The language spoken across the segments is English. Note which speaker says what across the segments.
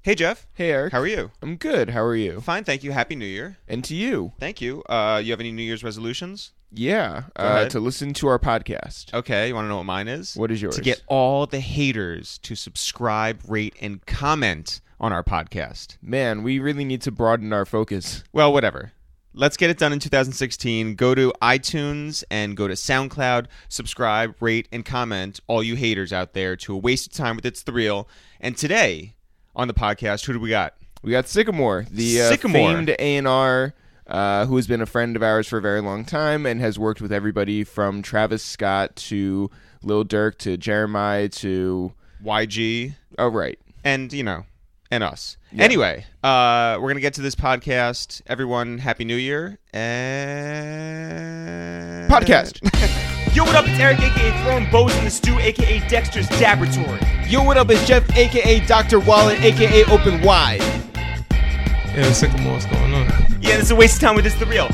Speaker 1: Hey, Jeff.
Speaker 2: Hey, Eric.
Speaker 1: How are you?
Speaker 2: I'm good. How are you?
Speaker 1: Fine, thank you. Happy New Year.
Speaker 2: And to you.
Speaker 1: Thank you. You have any New Year's resolutions?
Speaker 2: Yeah.
Speaker 1: Go ahead.
Speaker 2: To listen to our podcast.
Speaker 1: Okay, you want to know what mine is?
Speaker 2: What is yours?
Speaker 1: To get all the haters to subscribe, rate, and comment on our podcast.
Speaker 2: Man, we really need to broaden our focus.
Speaker 1: Well, whatever. Let's get it done in 2016. Go to iTunes and go to SoundCloud. Subscribe, rate, and comment, all you haters out there, to A Waste of Time with It's the Real. And today on the podcast, who do we got?
Speaker 2: We got Sycamore, the
Speaker 1: Sycamore.
Speaker 2: famed A&R who has been a friend of ours for a very long time and has worked with everybody from Travis Scott to Lil Durk to Jeremiah to...
Speaker 1: YG.
Speaker 2: Oh, right.
Speaker 1: And, and us.
Speaker 2: Yeah.
Speaker 1: Anyway, we're going to get to this podcast. Everyone, Happy New Year. And...
Speaker 2: Podcast.
Speaker 3: Yo, what up? It's Eric, a.k.a. Throwing Bows in the Stew, a.k.a. Dexter's Laboratory.
Speaker 2: Yo, what up? It's Jeff, a.k.a. Dr. Wallet, a.k.a. Open Wide.
Speaker 4: Yeah, Sycamore, what's going on?
Speaker 3: Yeah, this is A Waste of Time with It's the Real.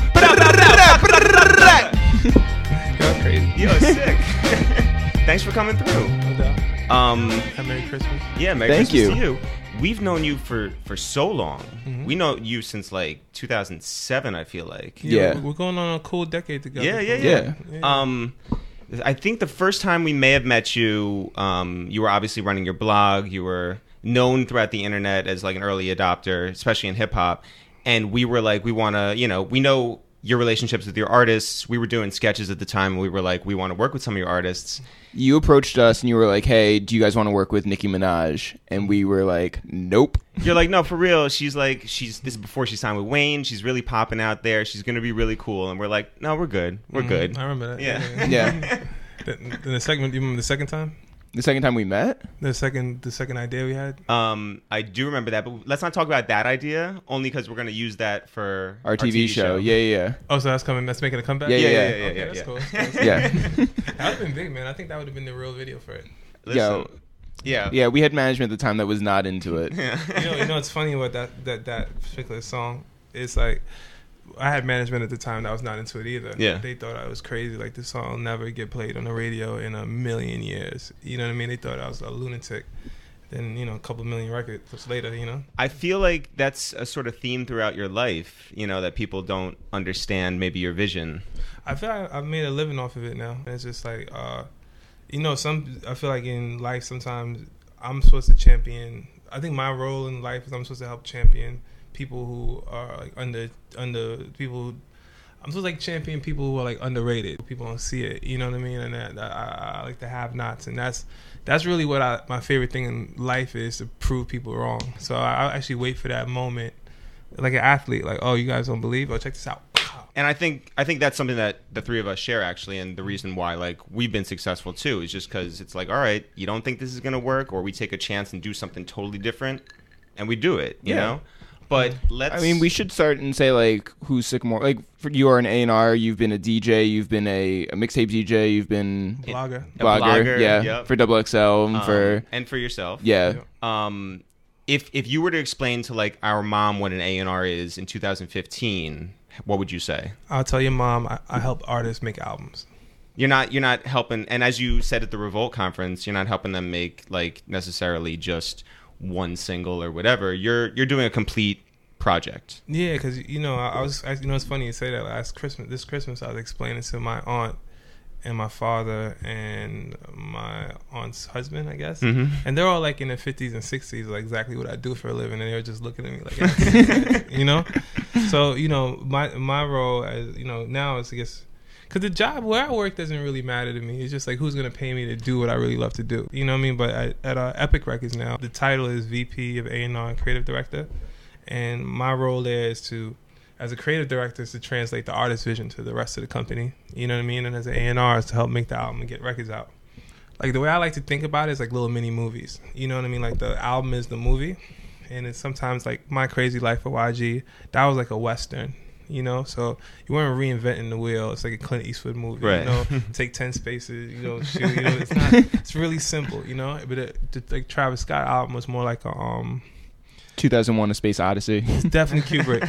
Speaker 4: You're crazy.
Speaker 1: Yo, sick. Thanks for coming through.
Speaker 4: No doubt. Have Merry Christmas.
Speaker 1: Yeah, Merry
Speaker 2: Thank
Speaker 1: Christmas
Speaker 2: you.
Speaker 1: to you. We've known you for so long.
Speaker 4: Mhm.
Speaker 1: We know you since like 2007, I feel like.
Speaker 2: Yeah.
Speaker 4: We're going on a cool decade together.
Speaker 1: Yeah.
Speaker 2: Yeah.
Speaker 1: I think the first time we may have met you, you were obviously running your blog. You were known throughout the internet as like an early adopter, especially in hip hop. And we were like, we want to, we know your relationships with your artists. We were doing sketches at the time. And we were like, we want to work with some of your artists.
Speaker 2: You approached us and you were like, hey, do you guys want to work with Nicki Minaj? And we were like, nope.
Speaker 1: You're like, no, for real. She's this is before she signed with Wayne. She's really popping out there. She's going to be really cool. And we're like, no, we're good. We're good.
Speaker 4: I remember that.
Speaker 1: Yeah.
Speaker 2: Yeah.
Speaker 4: The segment, you remember the second time?
Speaker 2: The second time we met?
Speaker 4: The second idea we had?
Speaker 1: I do remember that, but let's not talk about that idea, only because we're going to use that for
Speaker 2: Our TV show. Yeah.
Speaker 4: Oh, so that's making a comeback?
Speaker 2: Yeah.
Speaker 4: Okay,
Speaker 1: yeah.
Speaker 4: that's cool.
Speaker 2: Yeah.
Speaker 4: That would have been big, man. I think that would have been the real video for it.
Speaker 1: Listen, yeah.
Speaker 2: Yeah, we had management at the time that was not into it.
Speaker 4: You know, it's funny about that particular song. It's like, I had management at the time that was not into it either.
Speaker 1: Yeah.
Speaker 4: They thought I was crazy. Like, this song will never get played on the radio in a million years. You know what I mean? They thought I was a lunatic. Then, a couple million records later,
Speaker 1: I feel like that's a sort of theme throughout your life, that people don't understand maybe your vision.
Speaker 4: I feel like I've made a living off of it now. It's just like, I feel like in life sometimes I'm supposed to champion. I think my role in life is I'm supposed to help champion people who are like under people who, I'm supposed to like champion people who are like underrated. People don't see it, you know what I mean? And that I like to have nots, and that's really what my favorite thing in life is, to prove people wrong. So I actually wait for that moment, like an athlete, like, oh, you guys don't believe? Oh, check this out.
Speaker 1: And I think that's something that the three of us share, actually, and the reason why like we've been successful too is just because it's like, all right, you don't think this is gonna work, or we take a chance and do something totally different, and we do it, you know. But
Speaker 2: we should start and say, like, who's Sycamore? Like, you are an A&R, you've been a DJ, you've been a mixtape DJ, you've been...
Speaker 4: Blogger.
Speaker 2: Blogger, yeah.
Speaker 1: Yep.
Speaker 2: For XXL,
Speaker 1: and for yourself.
Speaker 2: Yeah.
Speaker 1: If you were to explain to, like, our mom what an A&R is in 2015, what would you say?
Speaker 4: I'll tell your mom I help artists make albums.
Speaker 1: You're not helping, and as you said at the Revolt conference, you're not helping them make, like, necessarily just one single or whatever. You're doing a complete project.
Speaker 4: Yeah, because it's funny you say that. This Christmas, I was explaining to my aunt and my father and my aunt's husband, I guess, and they're all like in their 50s and 60s, like exactly what I do for a living, and they were just looking at me like, So my role, as now is, I guess, because the job where I work doesn't really matter to me. It's just like, who's going to pay me to do what I really love to do. You know what I mean? But at Epic Records now, the title is VP of A&R and Creative Director. And my role there is to, as a creative director, is to translate the artist's vision to the rest of the company. You know what I mean? And as an A&R is to help make the album and get records out. Like, the way I like to think about it is like little mini movies. You know what I mean? Like, the album is the movie. And it's sometimes like My Crazy Life of YG. That was like a Western. So you weren't reinventing the wheel. It's like a Clint Eastwood movie,
Speaker 1: right?
Speaker 4: Take 10 spaces, shoot. It's not. It's really simple, But like Travis Scott album was more like a
Speaker 2: 2001: A Space Odyssey.
Speaker 4: It's definitely Kubrick.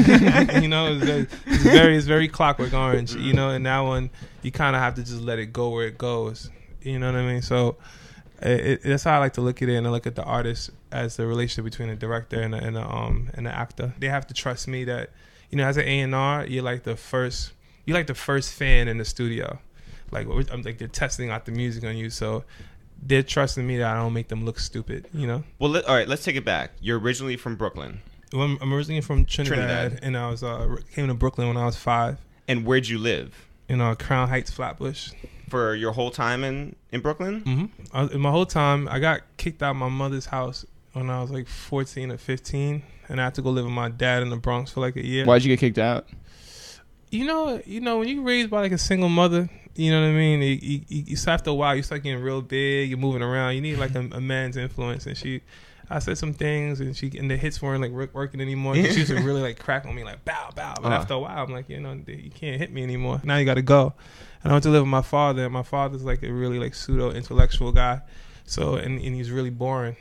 Speaker 4: It's very Clockwork Orange. And that one you kind of have to just let it go where it goes. You know what I mean? So That's how I like to look at it, and I look at the artist as the relationship between the director and the actor. They have to trust me that, you know, as an A&R, you're like the first fan in the studio. Like I'm like they're testing out the music on you, so they're trusting me that I don't make them look stupid, you know.
Speaker 1: Well, all right, let's take it back. You're originally from Brooklyn.
Speaker 4: Well, I'm originally from Trinidad, and I was came to Brooklyn when I was 5.
Speaker 1: And where'd you live?
Speaker 4: In Crown Heights, Flatbush.
Speaker 1: For your whole time in Brooklyn?
Speaker 4: Mm-hmm. My whole time, I got kicked out of my mother's house when I was like 14 or 15, and I had to go live with my dad in the Bronx for like a year.
Speaker 2: Why'd you get kicked out?
Speaker 4: You know, when you're raised by like a single mother, you know what I mean? You after a while, you start getting real big, you're moving around, you need like a man's influence. And I said some things, and the hits weren't like working anymore. She used to really like crack on me like bow bow. But after a while, I'm like, you know, you can't hit me anymore. Now you got to go. And I went to live with my father. And my father's like a really like pseudo intellectual guy. So and he's really boring.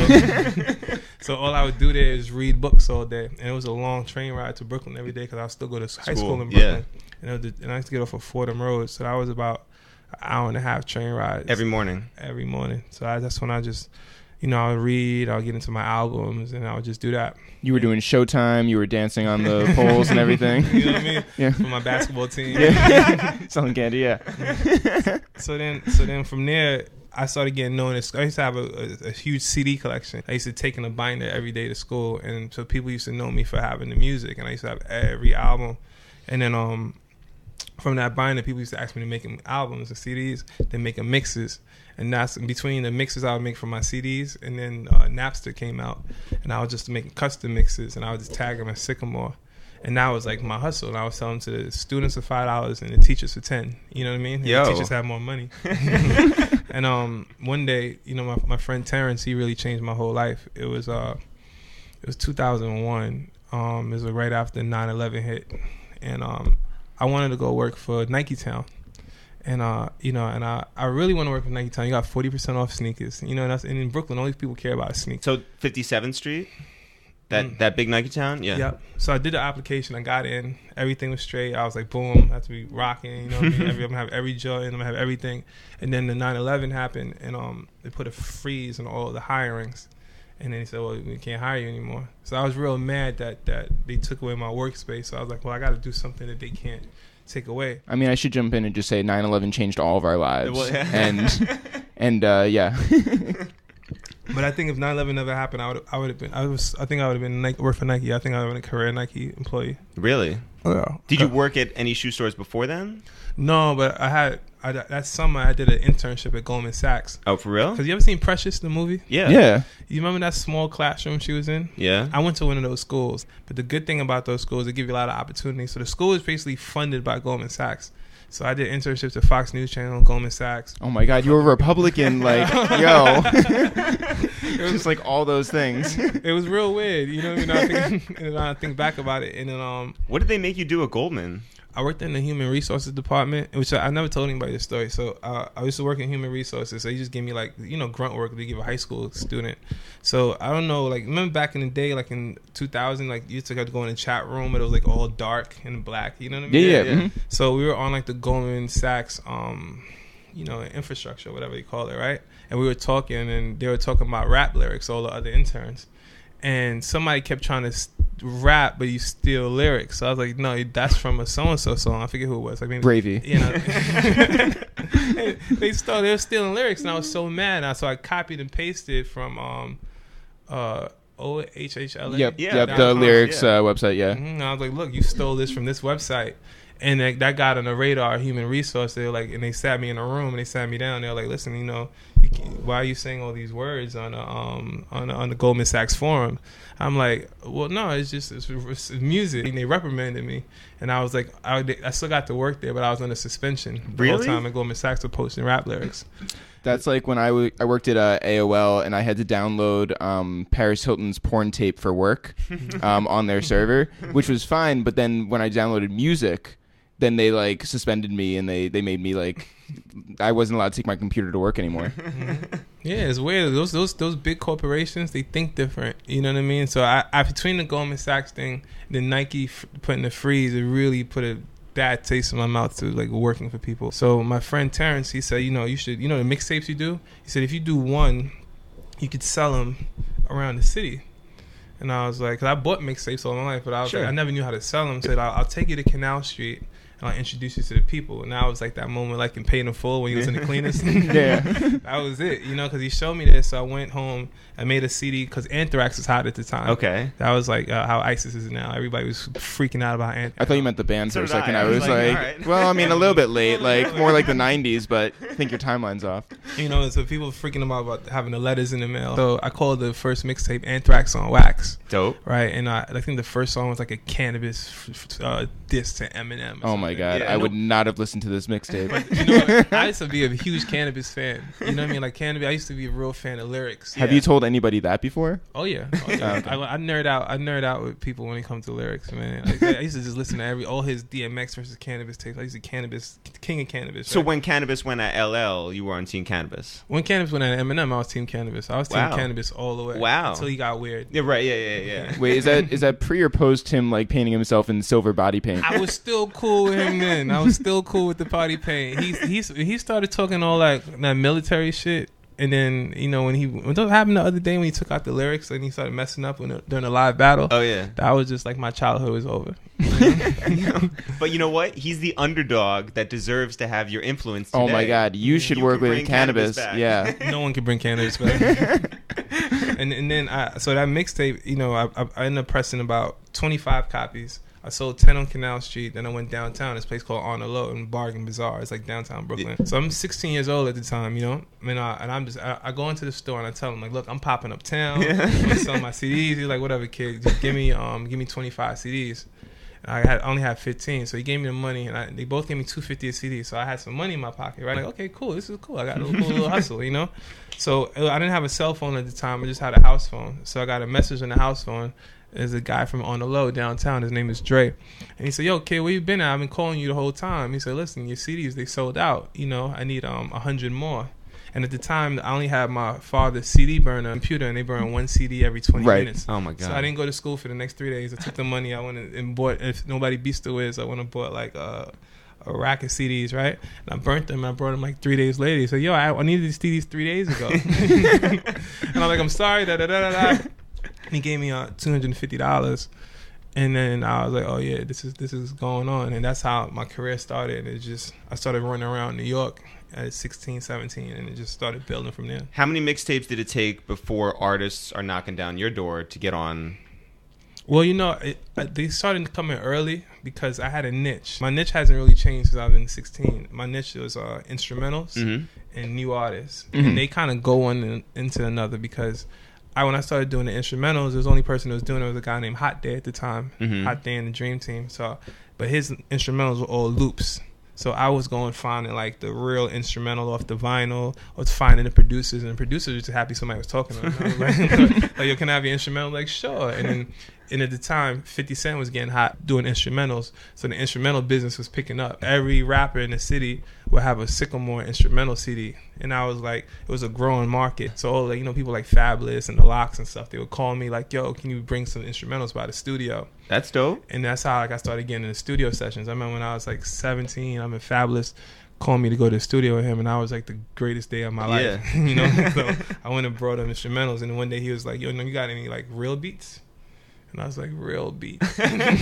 Speaker 4: So all I would do there is read books all day. And it was a long train ride to Brooklyn every day because I still go to high school in Brooklyn. Yeah. And I used to get off of Fordham Road. So that was about an hour and a half train ride
Speaker 1: every morning.
Speaker 4: So that's when I just, you know, I would read, I would get into my albums, and I would just do that.
Speaker 2: You were doing Showtime, you were dancing on the poles and everything.
Speaker 4: You know what I mean?
Speaker 2: Yeah.
Speaker 4: For my basketball team.
Speaker 2: Yeah. Selling candy, yeah.
Speaker 4: So then from there, I started getting known as, I used to have a huge CD collection. I used to take in a binder every day to school, and so people used to know me for having the music, and I used to have every album. And then from that binder, people used to ask me to make them albums and CDs, then make them mixes. And that's between the mixes I would make for my CDs, and then Napster came out, and I was just making custom mixes, and I would just tag them as Sycamore. And that was like my hustle, and I was selling to the students for $5 and the teachers for $10. You know what I mean? And the teachers had more money. And one day, you know, my friend Terrence, he really changed my whole life. It was 2001. It was right after 9/11 hit, and I wanted to go work for Nike Town. And you know, and I really want to work for Nike Town. You got 40% off sneakers. You know, and in Brooklyn, all these people care about sneakers.
Speaker 1: So 57th Street, that big Nike Town, yeah.
Speaker 4: Yep. So I did the application. I got in. Everything was straight. I was like, boom, I have to be rocking. You know, what I mean? I'm gonna have every joint. I'm gonna have everything. And then the 9/11 happened, and they put a freeze on all the hirings. And then he said, well, we can't hire you anymore. So I was real mad that they took away my workspace. So I was like, well, I got to do something that they can't take away.
Speaker 2: I mean, I should jump in and just say 9/11 changed all of our lives.
Speaker 1: Well, yeah.
Speaker 2: and yeah.
Speaker 4: But I think if 9/11 never happened, I would have been work for Nike. I think I would have been a career Nike employee.
Speaker 1: Really?
Speaker 4: Yeah.
Speaker 1: Did you work at any shoe stores before then?
Speaker 4: No, but that summer I did an internship at Goldman Sachs.
Speaker 1: Oh, for real?
Speaker 4: Because you ever seen Precious, the movie?
Speaker 1: Yeah.
Speaker 2: Yeah.
Speaker 4: You remember that small classroom she was in?
Speaker 1: Yeah.
Speaker 4: I went to one of those schools. But the good thing about those schools, they give you a lot of opportunities. So the school is basically funded by Goldman Sachs. So I did internships at Fox News Channel, Goldman Sachs.
Speaker 2: Oh my God, you were a Republican, like, yo. It was just like all those things.
Speaker 4: It was real weird, you know what I mean? And I think back about it, and then
Speaker 1: what did they make you do at Goldman?
Speaker 4: I worked in the human resources department, which I never told anybody this story. So I used to work in human resources. So you just gave me like, you know, grunt work they give a high school student. So I don't know, like, remember back in the day, like in 2000, like you used to have to go in the chat room, but it was like all dark and black. You know what I mean?
Speaker 2: Yeah. Mm-hmm.
Speaker 4: So we were on like the Goldman Sachs, you know, infrastructure, whatever you call it, right? And we were talking, and they were talking about rap lyrics, all the other interns. And somebody kept trying to rap, but you steal lyrics. So I was like, no, that's from a so-and-so song. I forget who it was. Like maybe,
Speaker 2: Bravey.
Speaker 4: You know. they were stealing lyrics, and I was so mad. So I copied and pasted from OHHLA.
Speaker 2: Yep, the lyrics website, yeah.
Speaker 4: Mm-hmm. And I was like, look, you stole this from this website. And that got on the radar, human resource. They were like, and they sat me in a room and they sat me down. They were like, listen, you know, why are you saying all these words on the Goldman Sachs forum? I'm like, well, no, it's music. And they reprimanded me, and I was like, I still got to work there, but I was under suspension the whole time at Goldman Sachs for posting rap lyrics.
Speaker 2: That's like when I worked at AOL, and I had to download Paris Hilton's porn tape for work on their server, which was fine. But then when I downloaded music, then they like suspended me, and they made me like I wasn't allowed to take my computer to work anymore.
Speaker 4: Mm-hmm. Yeah, it's weird. Those big corporations, they think different. You know what I mean? So I between the Goldman Sachs thing, the Nike putting the freeze, it really put a bad taste in my mouth to like working for people. So my friend Terrence, he said, you should, the mixtapes you do. He said if you do one, you could sell them around the city. And I was like, cause I bought mixtapes all my life, but I was like, I never knew how to sell them. Said I'll take you to Canal Street and I'll introduce you to the people. And now it was like that moment, like in Paid in Full when he was in the cleaners.
Speaker 2: Yeah,
Speaker 4: that was it, because he showed me this. So I went home. I made a CD because Anthrax was hot at the time.
Speaker 1: Okay,
Speaker 4: that was like how ISIS is now. Everybody was freaking out about Anthrax.
Speaker 2: I thought you meant the band for a second. I was like,
Speaker 1: right.
Speaker 2: well, I mean, a little bit late, like more like the '90s, but I think your timeline's off.
Speaker 4: So people were freaking about having the letters in the mail. So I called the first mixtape Anthrax on Wax.
Speaker 1: Dope.
Speaker 4: Right, and I think the first song was like a cannabis diss to Eminem.
Speaker 2: Oh my God, I would not have listened to this mixtape.
Speaker 4: But, I used to be a huge cannabis fan. You know what I mean? Like cannabis, I used to be a real fan of lyrics.
Speaker 2: Have you told anybody that before?
Speaker 4: Oh yeah.
Speaker 2: Okay.
Speaker 4: I nerd out with people when it comes to lyrics, man. Like, I used to just listen to all his DMX versus Cannabis tapes. I used to king of Cannabis.
Speaker 1: So
Speaker 4: right?
Speaker 1: when Cannabis went at LL, you were on Team Cannabis.
Speaker 4: When Cannabis went at Eminem, I was Team Cannabis. I was Team Cannabis all the way.
Speaker 1: Wow.
Speaker 4: Until he got weird.
Speaker 1: Yeah, right. Yeah.
Speaker 2: Wait, is that pre or post him like painting himself in silver body paint?
Speaker 4: I was still cool with him then. I was still cool with the body paint. He started talking all that military shit. And then, when that happened the other day when he took out the lyrics and he started messing up during a live battle.
Speaker 1: Oh, yeah.
Speaker 4: That was just like my childhood was over.
Speaker 1: But you know what? He's the underdog that deserves to have your influence today.
Speaker 2: Oh, my God. You should work with Cannabis. Yeah.
Speaker 4: No one can bring Cannabis back. and then, so that mixtape, I ended up pressing about 25 copies. I sold 10 on Canal Street. Then I went downtown. This place called On the Low in Bargain Bazaar. It's like downtown Brooklyn. So I'm 16 years old at the time, and I go into the store and I tell him like, look, I'm popping uptown. I'm selling my CDs. He's like, whatever, kid. Just give me 25 CDs. And I only had 15, so he gave me the money, and they both gave me $250 a CD. So I had some money in my pocket, right? Like, okay, cool, this is cool. I got a little hustle, So I didn't have a cell phone at the time. I just had a house phone. So I got a message on the house phone. There's a guy from On the Low downtown. His name is Dre. And he said, yo, kid, where you been at? I've been calling you the whole time. He said, listen, your CDs, they sold out. I need 100 more. And at the time, I only had my father's CD burner computer, and they burn one CD every 20 minutes.
Speaker 1: Oh, my God.
Speaker 4: So I didn't go to school for the next 3 days. I took the money. I went and bought, if nobody beats the Wiz, I went and bought like a rack of CDs, right? And I burnt them. I brought them like 3 days later. He said, yo, I needed these CDs 3 days ago. And I'm like, I'm sorry, da-da-da-da-da. He gave me $250, and then I was like, "Oh yeah, this is going on," and that's how my career started. And I started running around New York at 16, 17, and it just started building from there.
Speaker 1: How many mixtapes did it take before artists are knocking down your door to get on?
Speaker 4: Well, they started coming early because I had a niche. My niche hasn't really changed since I've been 16. My niche was instrumentals and new artists, and they kind of go one into another because. When I started doing the instrumentals, the only person who was doing it was a guy named Hot Day at the time, Hot Day and the Dream Team. So, but his instrumentals were all loops. So I was going finding like the real instrumental off the vinyl, or finding the producers, and the producers were just happy somebody was talking to them. Like, yo, can I have your instrumental? Like, sure. And at the time, 50 Cent was getting hot doing instrumentals, so the instrumental business was picking up. Every rapper in the city would have a Sycamore instrumental CD, and I was like, it was a growing market. So people like Fabulous and the Locks and stuff, they would call me like, yo, can you bring some instrumentals by the studio?
Speaker 1: That's dope.
Speaker 4: And that's how I started getting in the studio sessions. I remember when I was like 17, I'm in Fabulous, called me to go to the studio with him, and I was like the greatest day of my life. So I went and brought him instrumentals, and one day he was like, yo, you got any like real beats? And I was like, real beats.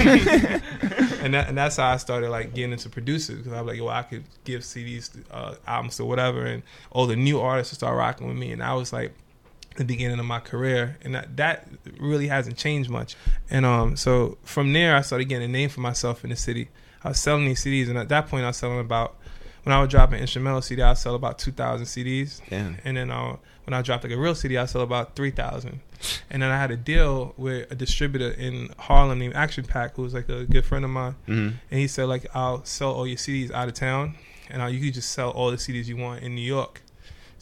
Speaker 4: and that's how I started like getting into producers, because I was like, yo, I could give CDs, albums or whatever, and all the new artists would start rocking with me. And I was like the beginning of my career, and that really hasn't changed much. And so from there, I started getting a name for myself in the city. I was selling these CDs, and at that point, I was selling when I would drop an instrumental CD, I'd sell about 2,000 CDs.
Speaker 1: Damn.
Speaker 4: And then when I dropped like a real CD, I'd sell about 3,000. And then I had a deal with a distributor in Harlem named Action Pack, who was like a good friend of mine. And he said, like, I'll sell all your CDs out of town, and you can just sell all the CDs you want in New York.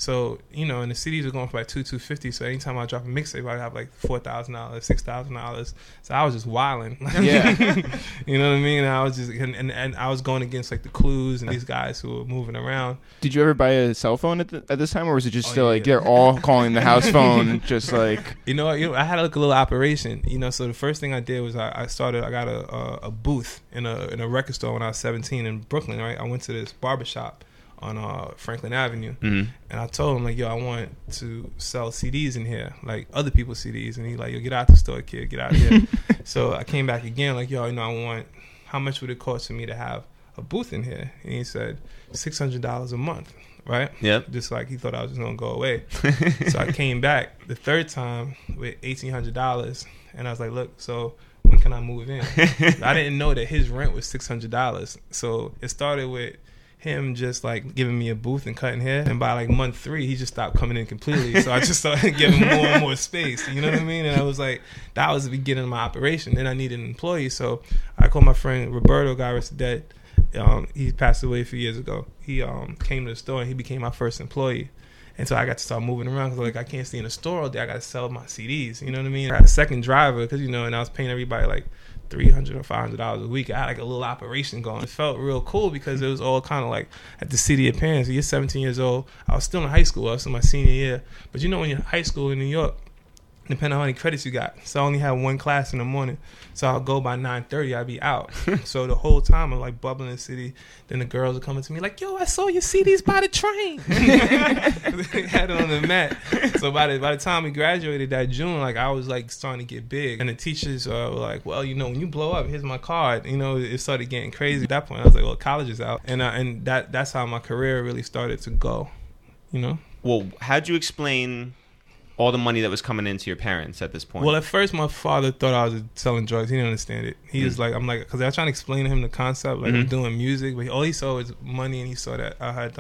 Speaker 4: So, you know, and the CDs were going for like $250. So anytime I drop a mixtape, I'd have like $4,000, $6,000. So I was just wilding.
Speaker 2: Yeah.
Speaker 4: You know what I mean? And I was just, and I was going against like the Clues and these guys who were moving around.
Speaker 2: Did you ever buy a cell phone at this time, or was it just
Speaker 4: Oh,
Speaker 2: still
Speaker 4: yeah,
Speaker 2: like
Speaker 4: yeah.
Speaker 2: they're all calling the house phone, just like?
Speaker 4: You know, I had like a little operation. You know, so the first thing I did was I got a booth in a record store when I was 17 in Brooklyn. Right, I went to this barbershop on Franklin Avenue, and I told him like, yo, I want to sell CDs in here, like other people's CDs, and he like, yo, get out the store, kid, get out of here. So I came back again, like, yo, you know, I want, how much would it cost for me to have a booth in here? And he said $600 a month. Right?
Speaker 1: Yep.
Speaker 4: Just like he thought I was just gonna go away. So I came back the third time with $1,800, and I was like, look, so when can I move in? I didn't know that his rent was $600. So it started with him just like giving me a booth and cutting hair, and by like month 3 he just stopped coming in completely. So I just started giving more and more space, you know what I mean? And I was like, that was the beginning of my operation. Then I needed an employee, so I called my friend Roberto, God rest his dead. He passed away a few years ago. He came to the store and he became my first employee. And so I got to start moving around, because like, I can't stay in the store all day. I got to sell my CDs, you know what I mean? I had a second driver, because, you know, and I was paying everybody like $300 or $500 a week. I had like a little operation going. It felt real cool, because it was all kind of like at the city of parents. So you're 17 years old. I was still in high school. I was in my senior year. But you know, when you're in high school in New York, depending on how many credits you got. So I only had one class in the morning. So I'll go by 9:30, I'll be out. So the whole time I'm like bubbling the city. Then the girls are coming to me like, yo, I saw your CDs by the train. They had it on the mat. So by the time we graduated that June, like I was like starting to get big. And the teachers were like, well, you know, when you blow up, here's my card. You know, it started getting crazy. At that point, I was like, well, college is out. And that's how my career really started to go, you know?
Speaker 1: Well, how'd you explain all the money that was coming into your parents at this point?
Speaker 4: Well, at first, my father thought I was selling drugs. He didn't understand it. He was like, I'm like, because I was trying to explain to him the concept, like I'm doing music, but all he saw was money, and he saw that I had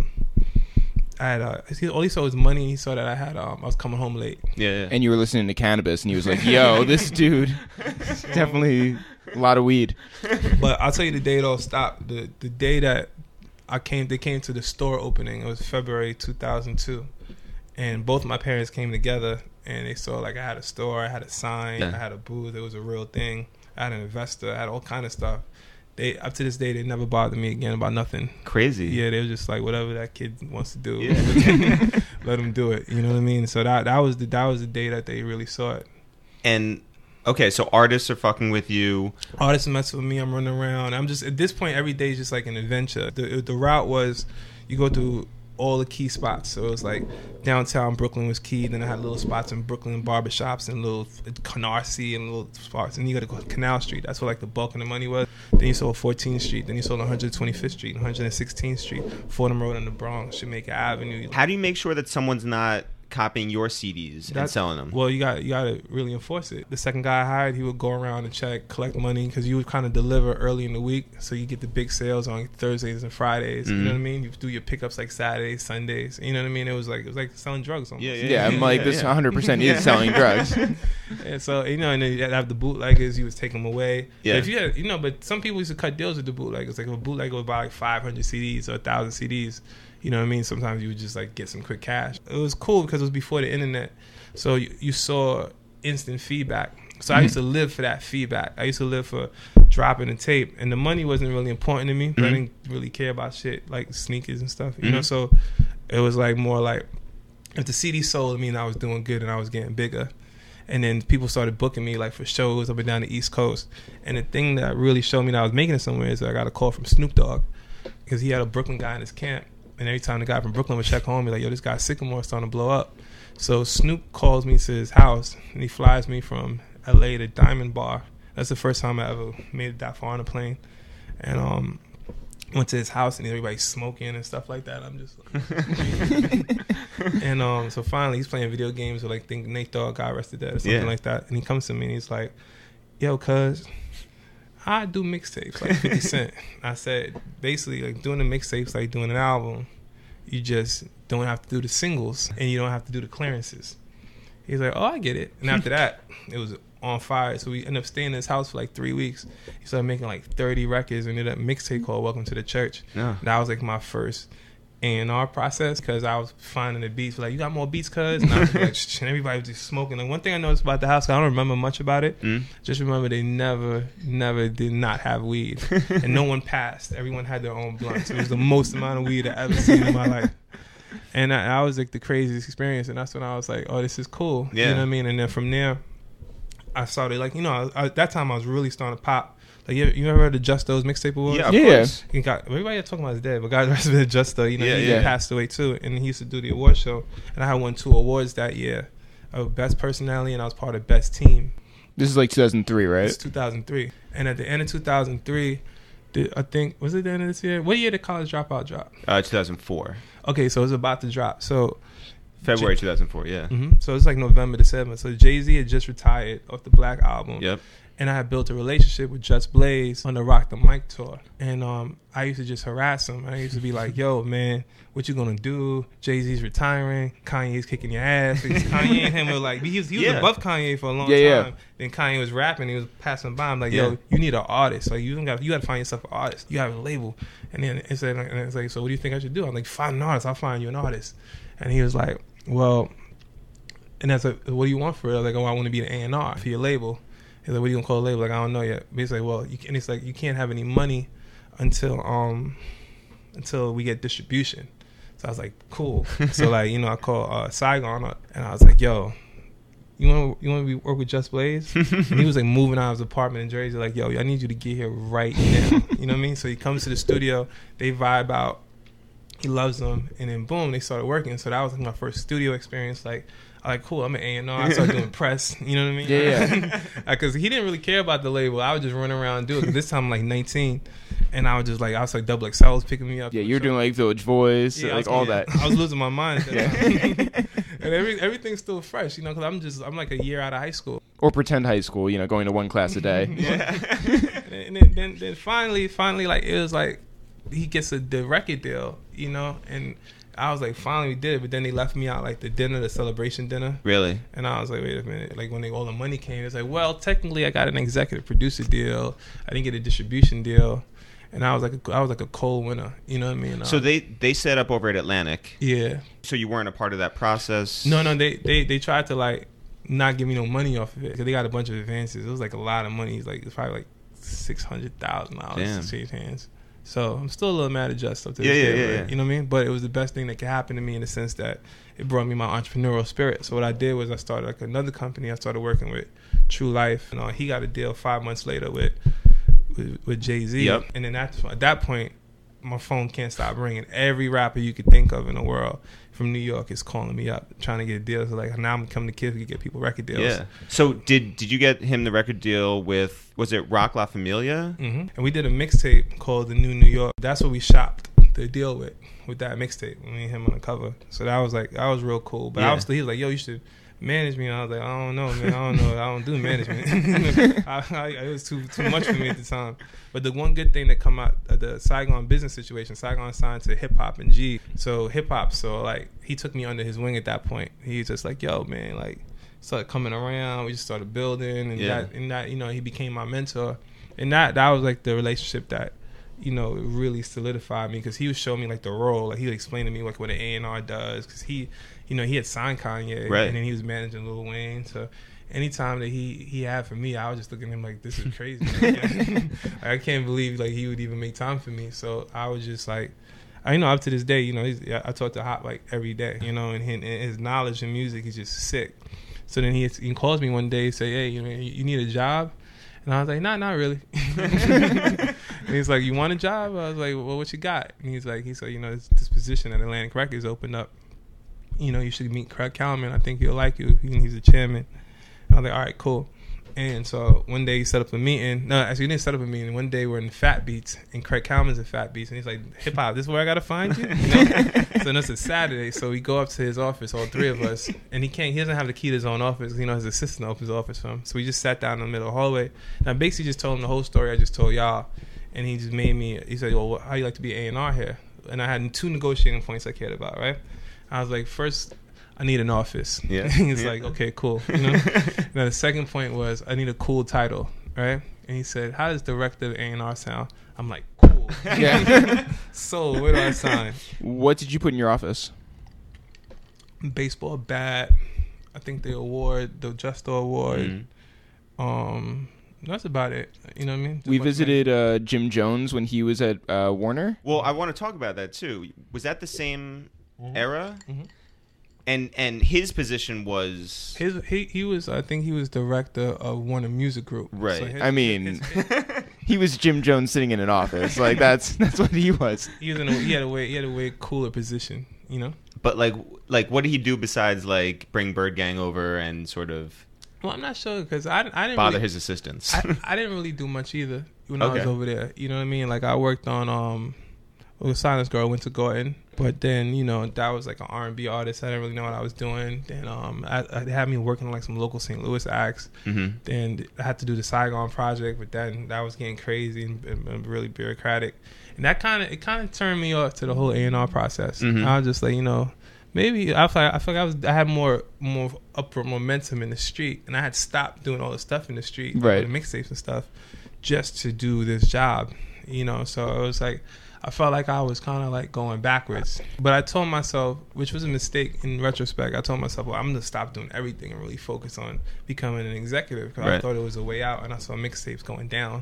Speaker 4: all he saw was money, and he saw that I was coming home late.
Speaker 1: Yeah.
Speaker 2: And you were listening to Cannabis, and he was like, yo, this dude, definitely a lot of weed.
Speaker 4: But I'll tell you the day it all stopped. The day that they came to the store opening, it was February 2002. And both my parents came together, and they saw like I had a store, I had a sign, I had a booth. It was a real thing. I had an investor. I had all kind of stuff. Up to this day, they never bothered me again about nothing.
Speaker 1: Crazy.
Speaker 4: Yeah, they were just like, whatever that kid wants to do,
Speaker 1: Yeah.
Speaker 4: let him do it. You know what I mean? So that was the day that they really saw it.
Speaker 1: And okay, so artists are fucking with you.
Speaker 4: Artists mess with me. I'm running around. I'm just, at this point, every day is just like an adventure. The route was, you go through all the key spots. So it was like downtown Brooklyn was key. Then I had little spots in Brooklyn, barbershops, and little Canarsie and little spots. And you got to go to Canal Street. That's where like the bulk of the money was. Then you sold 14th Street. Then you sold 125th Street, 116th Street, Fordham Road in the Bronx, Jamaica Avenue.
Speaker 1: How do you make sure that someone's not copying your CDs and selling them?
Speaker 4: Well, you got to really enforce it. The second guy I hired, he would go around and check, collect money, because you would kind of deliver early in the week, so you get the big sales on Thursdays and Fridays. You know what I mean? You do your pickups like Saturdays, Sundays. You know what I mean? It was like selling drugs. Almost.
Speaker 2: Yeah, I'm like, this 100% is selling drugs.
Speaker 4: And so, you know, and then you have the bootleggers. You would take them away.
Speaker 1: Yeah.
Speaker 4: But if you had, you know, but some people used to cut deals with the bootleggers. Like if a bootlegger would buy like 500 CDs or 1,000 CDs. You know what I mean? Sometimes you would just like get some quick cash. It was cool because it was before the internet. So you saw instant feedback. So I used to live for that feedback. I used to live for dropping a tape. And the money wasn't really important to me. I didn't really care about shit like sneakers and stuff. You know, so it was like more like if the CD sold, it mean I was doing good and I was getting bigger. And then people started booking me like for shows up and down the East Coast. And the thing that really showed me that I was making it somewhere is that I got a call from Snoop Dogg, because he had a Brooklyn guy in his camp. And every time the guy from Brooklyn would check home, be like, yo, this guy Sycamore is starting to blow up. So Snoop calls me to his house, and he flies me from L.A. to Diamond Bar. That's the first time I ever made it that far on a plane. And went to his house, and everybody's smoking and stuff like that. I'm just like... And so finally, he's playing video games with, like, Nate Dogg, God rest his dead, or something like that. And he comes to me, and he's like, yo, cuz... I do mixtapes like 50 Cent. I said, basically, like doing the mixtapes like doing an album. You just don't have to do the singles, and you don't have to do the clearances. He's like, oh, I get it. And after that, it was on fire. So we ended up staying in his house for like 3 weeks. He started making like 30 records, and did a mixtape called Welcome to the Church.
Speaker 1: Yeah.
Speaker 4: That was like my first A&R process because I was finding the beats like, you got more beats, cuz? And I was like, shh, and everybody was just smoking. Like, one thing I noticed about the house, I don't remember much about it. Just remember they never did not have weed, and no one passed. Everyone had their own blunts. It was the most amount of weed I ever seen in my life. And I was like the craziest experience, and that's when I was like, oh, this is cool.
Speaker 1: Yeah.
Speaker 4: You know what I mean? And then from there, I started like, at that time I was really starting to pop. Like, you ever heard of Justo's mixtape awards?
Speaker 1: Yeah, of course.
Speaker 4: Everybody talking about his dad, but guys, the rest of it, Justo, he
Speaker 2: Yeah.
Speaker 4: passed away too, and he used to do the award show, and I had won 2 awards that year of best personality, and I was part of best team.
Speaker 2: This is like 2003, right?
Speaker 4: It's 2003, and at the end of 2003, I think, was it the end of this year? What year did College Dropout drop?
Speaker 1: 2004.
Speaker 4: Okay, so it was about to drop. So
Speaker 1: February 2004, yeah.
Speaker 4: So it's like November the 7th. So Jay-Z had just retired off the Black album.
Speaker 1: Yep.
Speaker 4: And I had built a relationship with Just Blaze on the Rock the Mic tour. And I used to just harass him. I used to be like, yo, man, what you gonna do? Jay-Z's retiring. Kanye's kicking your ass. Because Kanye and him were like, he was above Kanye for a long time. Then Kanye was rapping. He was passing by. I'm like, yo, you need an artist. Like, you got to find yourself an artist. You have a label. And then it's like, so what do you think I should do? I'm like, find an artist. I'll find you an artist. And he was like, well, and that's like, what do you want for it? I was like, oh, I want to be an A&R for your label. He's like, what are you gonna call a label? Like, I don't know yet. But he's like, well, and it's like, you can't have any money until we get distribution. So I was like, cool. So like, I called Saigon up, and I was like, yo, you want to work with Just Blaze? And he was like moving out of his apartment in Jersey. Like, yo, I need you to get here right now. You know what I mean? So he comes to the studio, they vibe out. He loves them, and then boom, they started working. So that was like my first studio experience. Like, cool, I'm an A&R. I started doing press. You know what I mean?
Speaker 2: Yeah.
Speaker 4: Because he didn't really care about the label. I would just run around and do it. Because this time I'm like 19, and I was like Double XL was picking me up.
Speaker 2: Yeah, you're doing like Village Voice, like all that.
Speaker 4: I was losing my mind. And everything's still fresh, because I'm like a year out of high school.
Speaker 2: Or pretend high school, going to one class a day.
Speaker 4: And then finally, like it was like he gets the record deal, and I was like, finally we did it. But then they left me out like the celebration dinner.
Speaker 1: Really?
Speaker 4: And I was like, wait a minute. Like when all the money came, it's like, well, technically I got an executive producer deal. I didn't get a distribution deal. And I was like a cold winner. You know what I mean?
Speaker 1: So they set up over at Atlantic.
Speaker 4: Yeah.
Speaker 1: So you weren't a part of that process?
Speaker 4: No. They tried to like not give me no money off of it because they got a bunch of advances. It was like a lot of money. It's probably like $600,000 to change hands. So I'm still a little mad at Just up to this day.
Speaker 1: Yeah.
Speaker 4: You know what I mean? But it was the best thing that could happen to me in the sense that it brought me my entrepreneurial spirit. So what I did was I started like another company. I started working with True Life. And he got a deal 5 months later with Jay-Z.
Speaker 1: Yep.
Speaker 4: And then at that point, my phone can't stop ringing. Every rapper you could think of in the world from New York is calling me up trying to get deals. So like now I'm becoming the kid who can get people record deals.
Speaker 1: Yeah. So did you get him the record deal with, was it Rock La Familia?
Speaker 4: Mm-hmm. And we did a mixtape called The New New York. That's what we shopped the deal with that mixtape. Me and him on the cover. So that was real cool. But he was like, yo, you should manage me. And I was like, I don't know, man. I don't do management. It was too much for me at the time. But the one good thing that come out of the Saigon business situation, Saigon signed to Hip Hop and G. So Hip Hop, like he took me under his wing at that point. He was just like, yo, man, like started coming around. We just started building, and that he became my mentor. And that was like the relationship that really solidified me because he was showing me like the role. Like he would explain to me like what an A&R does because he had signed Kanye,
Speaker 1: right,
Speaker 4: and then he was managing Lil Wayne. So anytime that he had for me, I was just looking at him like, this is crazy. I can't believe like he would even make time for me. So I was just like, up to this day, I talk to Hop like every day, and his knowledge in music is just sick. So then he calls me one day and say, hey, you need a job? And I was like, nah, not really. And he's like, you want a job? I was like, well, what you got? And he's like, this position at Atlantic Records opened up. You should meet Craig Kallman. I think he'll like you. He's the chairman. And I was like, all right, cool. And so one day he set up a meeting. No, actually he didn't set up a meeting. One day we're in Fat Beats, and Craig Kallman's in Fat Beats, and he's like, hip hop, this is where I gotta find you. So it's a Saturday, so we go up to his office, all three of us, and he doesn't have the key to his own office. His assistant opens the office for him. So we just sat down in the middle of the hallway, and I basically just told him the whole story I just told y'all, and he just made me. He said, well, how you like to be A&R here? And I had 2 negotiating points I cared about, right? I was like, first, I need an office.
Speaker 1: Yeah.
Speaker 4: He's like, okay, cool. Now the second point was I need a cool title, right? And he said, how does director of A&R sound? I'm like, cool. sold.
Speaker 2: Yeah.
Speaker 4: Sold. Where do I sign?
Speaker 2: What did you put in your office?
Speaker 4: Baseball bat. I think the Justo Award.
Speaker 1: Mhm.
Speaker 4: That's about it. You know what I mean?
Speaker 2: We visited Jim Jones when he was at Warner.
Speaker 1: Well, I want to talk about that too. Was that the same era?
Speaker 4: Mhm.
Speaker 1: And his position was
Speaker 4: He was, I think he was director of Warner Music Group.
Speaker 1: Right.
Speaker 4: So his-
Speaker 2: I mean,
Speaker 4: his-
Speaker 2: he was Jim Jones sitting in an office. Like that's what he was.
Speaker 4: he was he had a way cooler position. You know.
Speaker 1: But like what did he do besides like bring Bird Gang over and sort of
Speaker 4: Well, I'm not sure because I didn't
Speaker 1: bother
Speaker 4: really,
Speaker 1: his assistants?
Speaker 4: I didn't really do much either when I was
Speaker 1: Okay.
Speaker 4: over there. You know what I mean? Like I worked on with Silence Girl, went to Gordon, but then that was like an R&B artist. I didn't really know what I was doing. Then they had me working on like some local St. Louis acts.
Speaker 1: Mm-hmm.
Speaker 4: Then I had to do the Saigon project, but then that was getting crazy and really bureaucratic, and that kind of turned me off to the whole A&R process.
Speaker 1: Mhm.
Speaker 4: I was just like, maybe I feel like I had more upward momentum in the street, and I had stopped doing all the stuff in the street,
Speaker 2: Right.
Speaker 4: the mixtapes and stuff, just to do this job. So it was like I felt like I was kind of like going backwards. But I told myself, which was a mistake in retrospect, I told myself, well, I'm gonna stop doing everything and really focus on becoming an executive because I
Speaker 1: Right.
Speaker 4: thought it was a way out, and I saw mixtapes going down.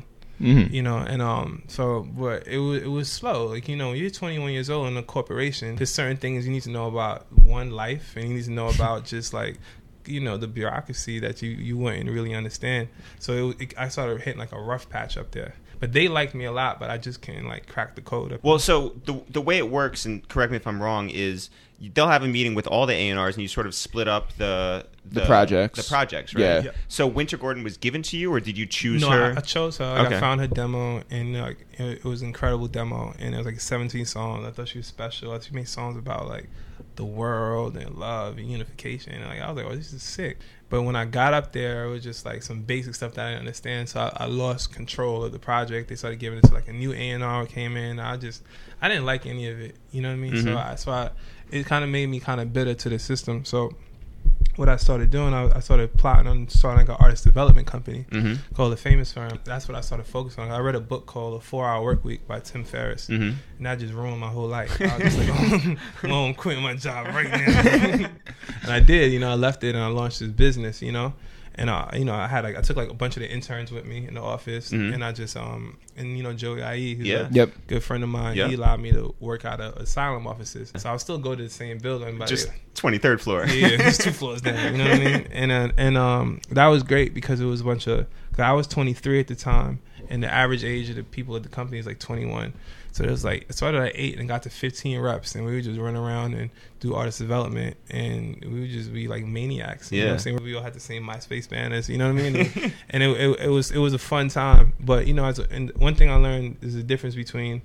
Speaker 2: Mm-hmm.
Speaker 4: But it was slow. Like, you're 21 years old in a corporation. There's certain things you need to know about one life, and you need to know about just like, the bureaucracy that you wouldn't really understand. So I started hitting like a rough patch up there. But they liked me a lot, but I just can't like crack the code up.
Speaker 1: Well, so the way it works, and correct me if I'm wrong, is they'll have a meeting with all the A&Rs, and you sort of split up the
Speaker 2: projects.
Speaker 1: The projects, right?
Speaker 2: Yeah.
Speaker 4: Yeah.
Speaker 1: So Winter Gordon was given to you, or did you choose
Speaker 4: No,
Speaker 1: her?
Speaker 4: I chose her. Like,
Speaker 1: Okay.
Speaker 4: I found her demo, and like it was an incredible demo, and it was like 17 songs. I thought she was special. She made songs about like the world and love and unification. And like I was like, oh, this is sick. But when I got up there, it was just like some basic stuff that I didn't understand. So I lost control of the project. They started giving it to like a new A&R came in. I didn't like any of it. You know what I mean?
Speaker 1: Mhm.
Speaker 4: It kind of made me kind of bitter to the system. So what I started doing, I started plotting on starting like an artist development company
Speaker 1: Mm-hmm.
Speaker 4: called The Famous Firm. That's what I started focusing on. I read a book called A 4-Hour Work Week by Tim Ferriss,
Speaker 1: Mm-hmm.
Speaker 4: and that just ruined my whole life. I was just like, oh, I'm quitting my job right now. And I did, I left it and I launched this business, and I took like a bunch of the interns with me in the office,
Speaker 1: Mhm.
Speaker 4: and I just Joey IE, who's
Speaker 1: Yeah.
Speaker 4: a
Speaker 2: Yep.
Speaker 4: good friend of mine,
Speaker 1: Yeah.
Speaker 4: he allowed me to work out of asylum offices, so I'll still go to the same building, but
Speaker 1: Just 23rd floor.
Speaker 4: yeah, it's 2 floors down. You know what I mean? And that was great because it was a bunch of. Cause I was 23 at the time, and the average age of the people at the company is like 21. So it was like it started at 8 and got to 15 reps, and we would just run around and do artist development, and we would just be like maniacs. You know what I'm saying? We all had the same MySpace banners. You know what I mean? And it was a fun time. But and one thing I learned is the difference between,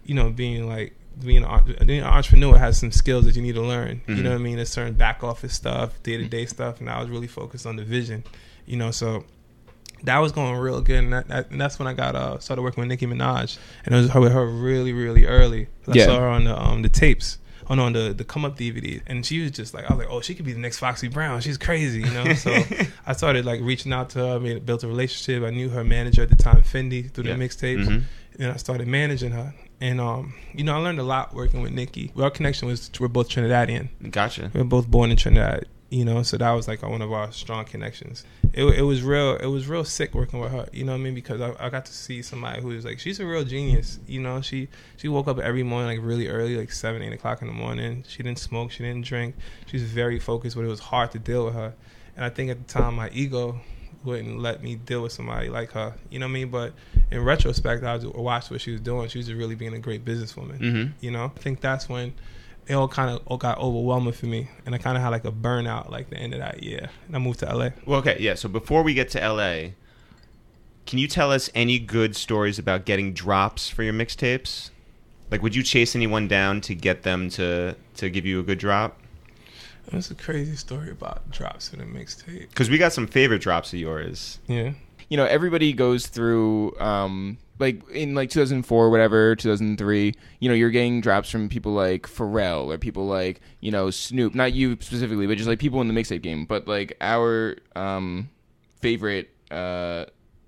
Speaker 4: being an entrepreneur has some skills that you need to learn. You know what I mean? There's certain back office stuff, day-to-day stuff, and I was really focused on the vision. So that was going real good, and that's when I got started working with Nicki Minaj, and it was with her really, really early. I saw her on the tapes, on the Come Up DVD, and she was just like, I was like, oh, she could be the next Foxy Brown. She's crazy, So I started like reaching out to her, built a relationship. I knew her manager at the time, Fendi, through the mixtapes,
Speaker 1: Mhm.
Speaker 4: and I started managing her. And I learned a lot working with Nicki. Our connection was we're both Trinidadian.
Speaker 1: Gotcha.
Speaker 4: We were both born in Trinidad, so that was like one of our strong connections. It was real sick working with her, you know what I mean? Because I got to see somebody who was like, she's a real genius, She woke up every morning like really early, like 7, 8 o'clock in the morning. She didn't smoke, she didn't drink. She was very focused, but it was hard to deal with her. And I think at the time my ego wouldn't let me deal with somebody like her, you know what I mean? But in retrospect, I watched what she was doing. She was really being a great businesswoman,
Speaker 1: Mm-hmm.
Speaker 4: I think that's when it all kind of got overwhelming for me, and I kind of had like a burnout like the end of that year, and I moved to LA.
Speaker 1: Well, okay, yeah. So before we get to LA, can you tell us any good stories about getting drops for your mixtapes? Like, would you chase anyone down to get them to give you a good drop?
Speaker 4: That's a crazy story about drops for the mixtape.
Speaker 1: Because we got some favorite drops of yours.
Speaker 4: Yeah.
Speaker 2: Everybody goes through, like in like 2004, whatever, 2003, you're getting drops from people like Pharrell or people like, Snoop, not you specifically, but just like people in the mixtape game. But like our favorite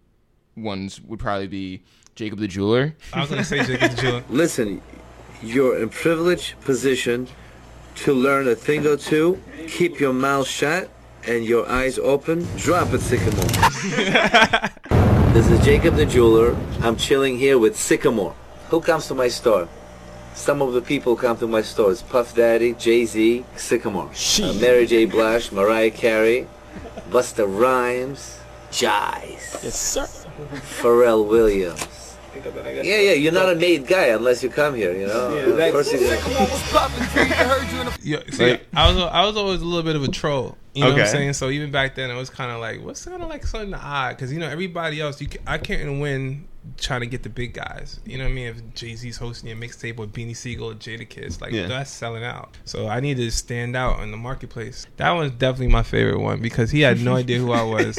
Speaker 2: ones would probably be Jacob the Jeweler.
Speaker 4: I was gonna say Jacob the Jeweler.
Speaker 5: Listen, you're in privileged position to learn a thing or two. Keep your mouth shut and your eyes open. Drop it, Sycamore. This is Jacob the Jeweler. I'm chilling here with Sycamore. Who comes to my store? Some of the people come to my stores. Puff Daddy, Jay-Z, Sycamore. Mary J. Blige, Mariah Carey, Busta Rhymes, Jive.
Speaker 6: Yes, sir.
Speaker 5: Pharrell Williams. Yeah, you're not a made guy unless you come here, you know? Of course you're
Speaker 4: Yeah, see, I was always a little bit of a troll. You know what I'm
Speaker 1: Okay.
Speaker 4: saying? So even back then, it was kind of like, what's kind of like something odd? Because, you know, everybody else, I can't win trying to get the big guys. You know what I mean? If Jay-Z's hosting a mixtape with Beanie Siegel or Jadakiss, like,
Speaker 1: Yeah.
Speaker 4: that's selling out. So I need to stand out in the marketplace. That one's definitely my favorite one because he had no idea who I was.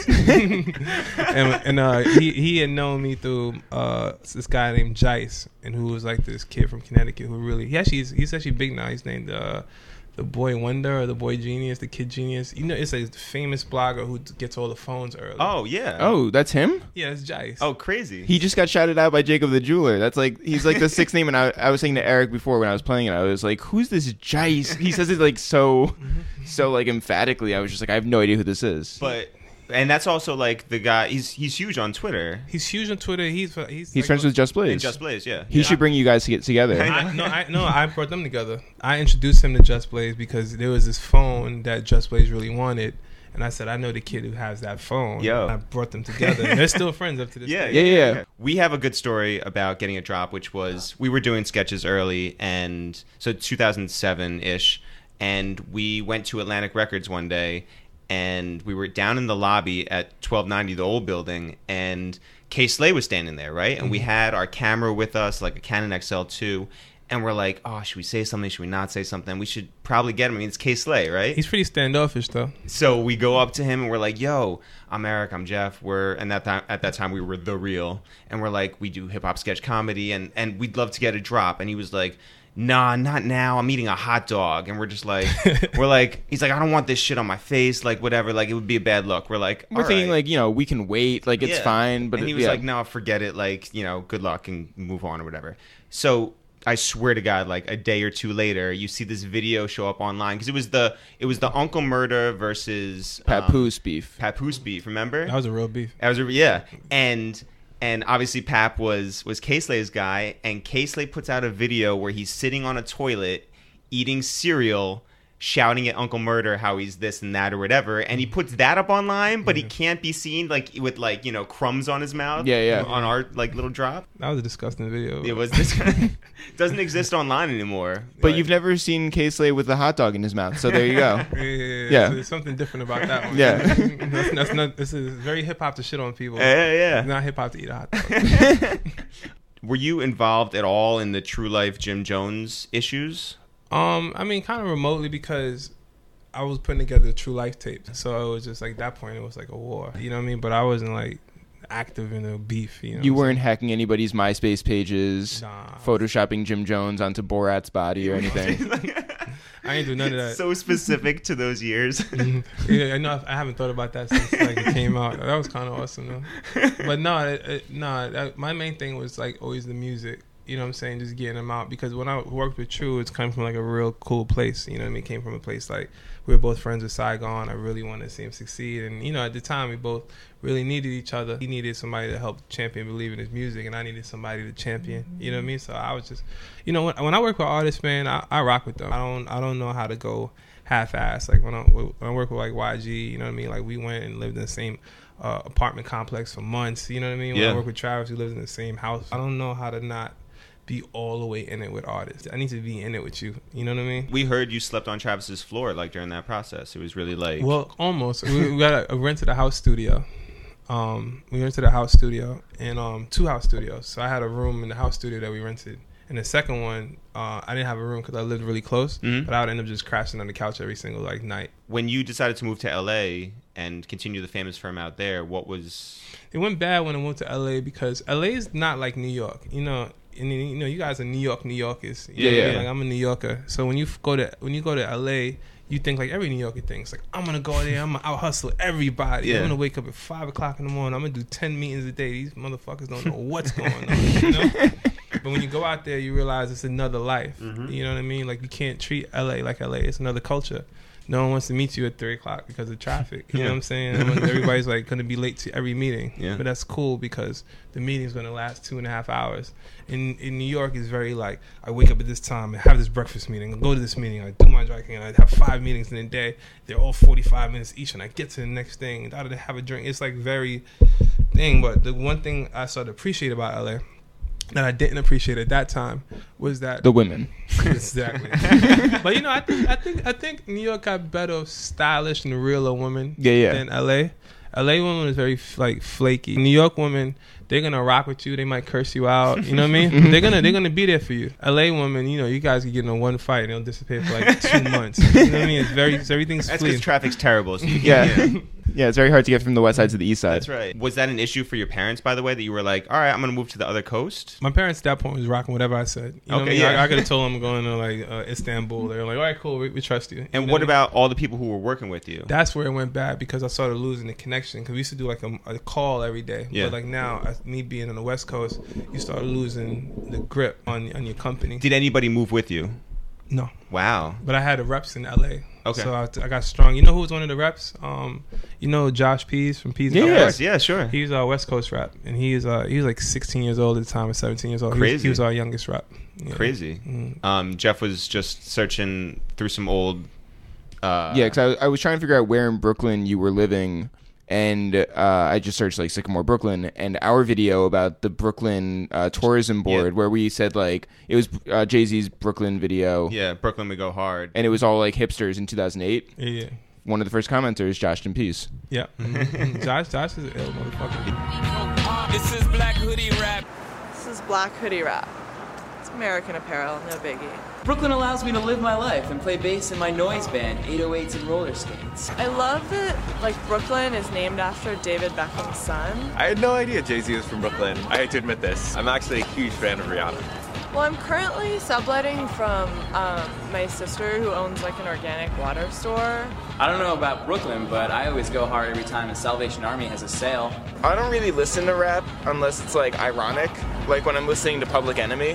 Speaker 4: and he had known me through this guy named Jice, and who was like this kid from Connecticut who really, he's actually big now. He's named the Boy Wonder or the Boy Genius, the Kid Genius. You know, it's a famous blogger who gets all the phones early.
Speaker 1: Oh yeah.
Speaker 2: Oh, that's him?
Speaker 4: Yeah, it's Jice.
Speaker 1: Oh, crazy.
Speaker 2: He just got shouted out by Jacob the Jeweler. That's like, he's like the sixth name. And I was saying to Eric before when I was playing it, I was like, who's this Jice? He says it like so like emphatically. I was just like, I have no idea who this is.
Speaker 1: And that's also like the guy. He's huge on Twitter.
Speaker 4: He's huge on Twitter. He's like,
Speaker 2: friends with Just Blaze.
Speaker 1: And Just Blaze, yeah.
Speaker 2: He should bring you guys to get together.
Speaker 4: I brought them together. I introduced him to Just Blaze because there was this phone that Just Blaze really wanted. And I said, I know the kid who has that phone.
Speaker 1: Yo.
Speaker 4: And I brought them together. And they're still friends up to this day.
Speaker 2: Yeah.
Speaker 1: We have a good story about getting a drop, which was we were doing sketches early, and so 2007-ish, and we went to Atlantic Records one day, and we were down in the lobby at 1290, the old building, and Kay Slay was standing there, right? And we had our camera with us, like a Canon XL2, and we're like, oh, should we say something? Should we not say something? We should probably get him. I mean, it's Kay Slay, right?
Speaker 4: He's pretty standoffish, though.
Speaker 1: So we go up to him and we're like, yo, I'm Eric, I'm Jeff. At that time we were The Real. And we're like, we do hip hop sketch comedy and we'd love to get a drop. And he was like, nah, not now. I'm eating a hot dog. And we're just like, he's like, I don't want this shit on my face. Like, whatever. Like, it would be a bad look. We're like,
Speaker 2: We're
Speaker 1: all
Speaker 2: thinking
Speaker 1: right.
Speaker 2: like, you know, we can wait. Like, it's
Speaker 1: Yeah.
Speaker 2: fine. But
Speaker 1: and he was
Speaker 2: yeah.
Speaker 1: like, no, forget it. Like, you know, good luck and move on or whatever. So I swear to God, like a day or two later, you see this video show up online because it was the Uncle Murder versus
Speaker 2: Papoose beef.
Speaker 1: Papoose beef. Remember?
Speaker 4: That was a real beef.
Speaker 1: Yeah, and obviously Pap was Kay Slay's guy, and Kay Slay puts out a video where he's sitting on a toilet eating cereal, shouting at Uncle Murder how he's this and that or whatever, and he puts that up online, but he can't be seen like with like, you know, crumbs on his mouth.
Speaker 2: Yeah.
Speaker 1: On our like little drop.
Speaker 4: That was a disgusting video.
Speaker 1: It was this doesn't exist online anymore.
Speaker 2: But you've never seen Kay Slay with a hot dog in his mouth. So there you go.
Speaker 4: Yeah. So there's something different about that one.
Speaker 2: Yeah.
Speaker 4: that's not. This is very hip hop to shit on people.
Speaker 1: Yeah.
Speaker 4: It's not hip hop to eat a hot dog.
Speaker 1: Were you involved at all in the True Life Jim Jones issues?
Speaker 4: I mean, kind of remotely because I was putting together the True Life tape, so it was just like that point. It was like a war, you know what I mean? But I wasn't like active in a beef. You know,
Speaker 2: You weren't hacking anybody's MySpace pages,
Speaker 4: Nah.
Speaker 2: photoshopping Jim Jones onto Borat's body or anything.
Speaker 4: I ain't do none of that.
Speaker 1: So specific to those years.
Speaker 4: Yeah, I know. I haven't thought about that since like it came out. That was kind of awesome though. But my main thing was like always the music. You know what I'm saying? Just getting them out. Because when I worked with True, it's come from like a real cool place. You know what I mean? It came from a place like we were both friends with Saigon. I really wanted to see him succeed. And, you know, at the time, we both really needed each other. He needed somebody to help champion believe in his music, and I needed somebody to champion. You know what I mean? So I was just, you know, when I work with artists, man, I rock with them. I don't know how to go half-ass. Like when I work with like YG, you know what I mean? Like we went and lived in the same apartment complex for months. You know what I mean? When I work with Travis, we lived in the same house. I don't know how to not be all the way in it with artists. I need to be in it with you. You know what I mean?
Speaker 1: We heard you slept on Travis's floor like during that process. It was really like
Speaker 4: Well, almost. we rented a house studio. We rented a house studio and 2 house studios. So I had a room in the house studio that we rented. And the second one, I didn't have a room because I lived really close. But I would end up just crashing on the couch every single like night.
Speaker 1: when you decided to move to LA and continue the famous firm out there, what was
Speaker 4: It went bad when I moved to LA because LA is not like New York. You know, and you guys are New Yorkers. You know what I mean? Like I'm a New Yorker. So when you go to LA, you think like every New Yorker thinks, like, I'm going to go there, I'm going to out hustle everybody.
Speaker 1: Yeah.
Speaker 4: I'm going to wake up at 5 o'clock in the morning. I'm going to do 10 meetings a day. These motherfuckers don't know what's going on, you know? But when you go out there, you realize it's another life. You know what I mean? Like, you can't treat LA like LA. It's another culture. No one wants to meet you at 3 o'clock because of traffic. You know what I'm saying? Everybody's like going to be late to every meeting.
Speaker 1: Yeah.
Speaker 4: But that's cool because the meeting's going to last 2.5 hours. In New York, it's very like, I wake up at this time and have this breakfast meeting, I go to this meeting, I do my dry cleaning, I have 5 meetings in a day. They're all 45 minutes each, and I get to the next thing. I have a drink. It's like very thing. But the one thing I started to appreciate about LA that I didn't appreciate at that time was that
Speaker 2: The women.
Speaker 4: exactly. But you know, I think New York got better, stylish and realer women than LA. LA women is very like flaky. New York women, they're gonna rock with you. They might curse you out. You know what I mean? They're gonna be there for you. LA women, you know, you guys can get in one fight and they'll disappear for like 2 months. You know what I mean? Everything's
Speaker 1: That's
Speaker 4: fleeting.
Speaker 1: because traffic's terrible. So
Speaker 2: Yeah, it's very hard to get from the west side to the east side.
Speaker 1: That's right. Was that an issue for your parents, by the way, that you were like, all right, I'm going to move to the other coast?
Speaker 4: My parents at that point was rocking whatever I said. You know what I mean? I could have told them I'm going to like Istanbul. They were like, all right, cool, we trust you.
Speaker 1: And
Speaker 4: You know
Speaker 1: what
Speaker 4: I mean?
Speaker 1: about all the people who were working with you?
Speaker 4: That's where it went bad because I started losing the connection. Because we used to do like a call every day.
Speaker 1: Yeah.
Speaker 4: But like now, me being on the West Coast, you start losing the grip on your company.
Speaker 1: Did anybody move with you?
Speaker 4: No.
Speaker 1: Wow.
Speaker 4: But I had the reps in LA.
Speaker 1: Okay.
Speaker 4: So I got strong. You know who was one of the reps? You know Josh Pease from Pease.
Speaker 1: Of
Speaker 2: Yeah.
Speaker 1: course. Yeah, sure.
Speaker 4: He was our West Coast rep, and he was like 16 years old at the time, or 17 years old.
Speaker 1: Crazy.
Speaker 4: He was our youngest rep. Yeah.
Speaker 1: Crazy.
Speaker 4: Mm.
Speaker 1: Jeff was just searching through some old...
Speaker 2: Yeah, because I was trying to figure out where in Brooklyn you were living, and I just searched like Sycamore, Brooklyn, and our video about the Brooklyn tourism board, where we said like it was Jay-Z's Brooklyn video,
Speaker 1: Yeah, Brooklyn would go hard.
Speaker 2: and it was all like hipsters in 2008.
Speaker 4: Yeah.
Speaker 2: One of the first commenters, Josh in Peace.
Speaker 4: Yeah. Josh is an ill motherfucker.
Speaker 6: This is Black Hoodie Rap.
Speaker 7: This is Black Hoodie Rap. It's American Apparel, no biggie.
Speaker 6: Brooklyn allows me to live my life and play bass in my noise band, 808s and roller skates.
Speaker 7: I love that, like, Brooklyn is named after David Beckham's son.
Speaker 8: I had no idea Jay-Z was from Brooklyn. I hate to admit this. I'm actually a huge fan of Rihanna.
Speaker 7: Well, I'm currently subletting from my sister who owns, like, an organic water store.
Speaker 6: I don't know about Brooklyn, but I always go hard every time the Salvation Army has a sale.
Speaker 9: I don't really listen to rap unless it's like ironic, like when I'm listening to Public Enemy.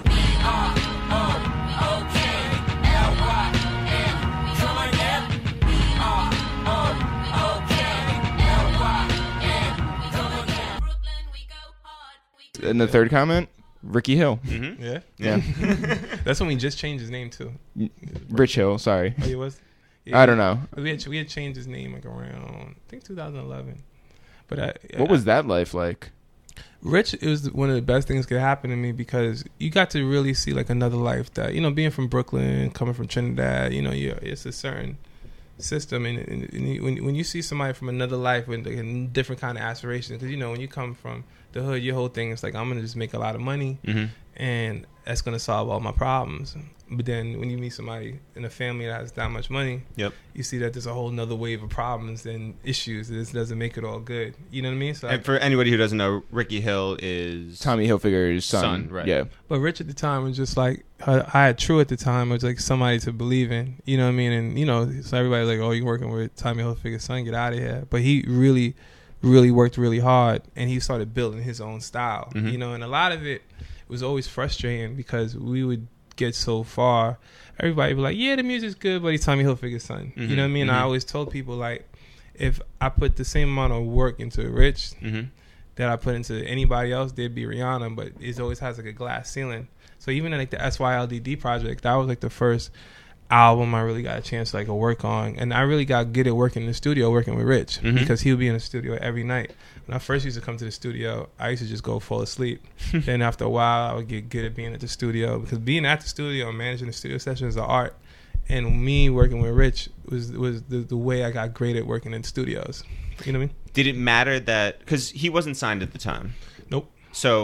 Speaker 2: And the third comment, Ricky Hill.
Speaker 4: Yeah.
Speaker 2: Yeah.
Speaker 4: That's when we just changed his name too.
Speaker 2: Rich Hill, sorry.
Speaker 4: Oh, he was?
Speaker 2: I don't know.
Speaker 4: We had changed his name like around, I think 2011. But
Speaker 2: What was that life like?
Speaker 4: Rich, it was one of the best things that could happen to me because you got to really see like another life that, you know, being from Brooklyn, coming from Trinidad, you know, it's a certain system. And when you see somebody from another life with like a different kind of aspirations, because, you know, when you come from the hood, your whole thing is like, I'm going to just make a lot of money and that's going to solve all my problems. But then when you meet somebody in a family that has that much money, you see that there's a whole nother wave of problems and issues. This doesn't make it all good. You know what I mean? So
Speaker 1: And for anybody who doesn't know, Ricky Hill is...
Speaker 2: Tommy Hilfiger's son.
Speaker 1: right.
Speaker 2: Yeah.
Speaker 4: But Rich at the time was just like, I had True at the time was like somebody to believe in. You know what I mean? And, you know, so everybody's like, oh, you're working with Tommy Hilfiger's son, get out of here. But he really worked really hard, and he started building his own style. You know, and a lot of it was always frustrating because we would get so far. Everybody would be like, yeah, the music's good, but he's Tommy Hilfiger's son. You know what I mean? I always told people, like, if I put the same amount of work into Rich that I put into anybody else, they'd be Rihanna, but it always has like a glass ceiling. So even in like the SYLDD project, that was like the first album I really got a chance to like work on, and I really got good at working in the studio working with Rich because he would be in the studio every night. When I first used to come to the studio, I used to just go fall asleep. Then after a while, I would get good at being at the studio, because being at the studio and managing the studio session is an art. And me working with Rich was the way I got great at working in studios. You know what I mean?
Speaker 1: Did it matter that... Because he wasn't signed at the time.
Speaker 4: Nope.
Speaker 1: So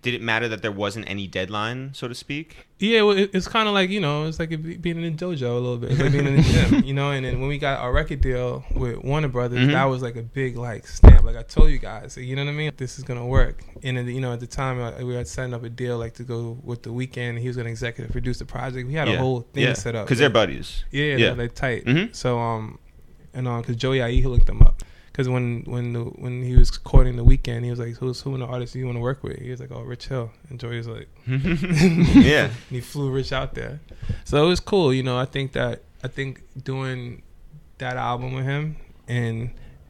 Speaker 1: did it matter that there wasn't any deadline, so to speak?
Speaker 4: Yeah, well, it's kind of like, it's like being in a dojo a little bit. It's like being in the gym, And then when we got our record deal with Warner Brothers, that was like a big like stamp. Like I told you guys, you know what I mean? This is gonna work. And then, at the time we had setting up a deal like to go with The Weeknd. He was gonna executive produce the project. We had a whole thing set up
Speaker 1: because they're buddies.
Speaker 4: Yeah, they're tight. So because Joey Aiho looked them up. Because when he was courting The Weeknd, he was like, who in the artists do you want to work with? He was like, oh, Rich Hill. And Joey was like,
Speaker 1: yeah.
Speaker 4: And he flew Rich out there. So it was cool. I think doing that album with him and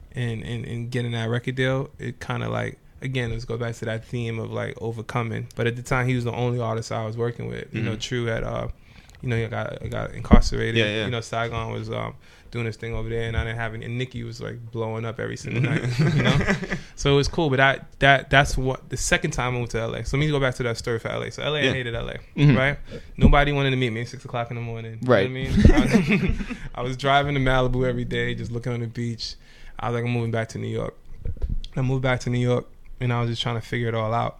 Speaker 4: getting that record deal, it kind of like, again, let's go back to that theme of like overcoming. But at the time, he was the only artist I was working with. True had, he got incarcerated.
Speaker 1: Yeah.
Speaker 4: Saigon was doing his thing over there, and I didn't have any. And Nicki was like blowing up every single night. So it was cool. But that's what the second time I moved to LA. So let me go back to that story for LA. So LA, I hated LA, right? Nobody wanted to meet me at 6 o'clock in the morning.
Speaker 2: Right.
Speaker 4: You know what I mean? I was driving to Malibu every day, just looking on the beach. I was like, I'm moving back to New York. I moved back to New York, and I was just trying to figure it all out.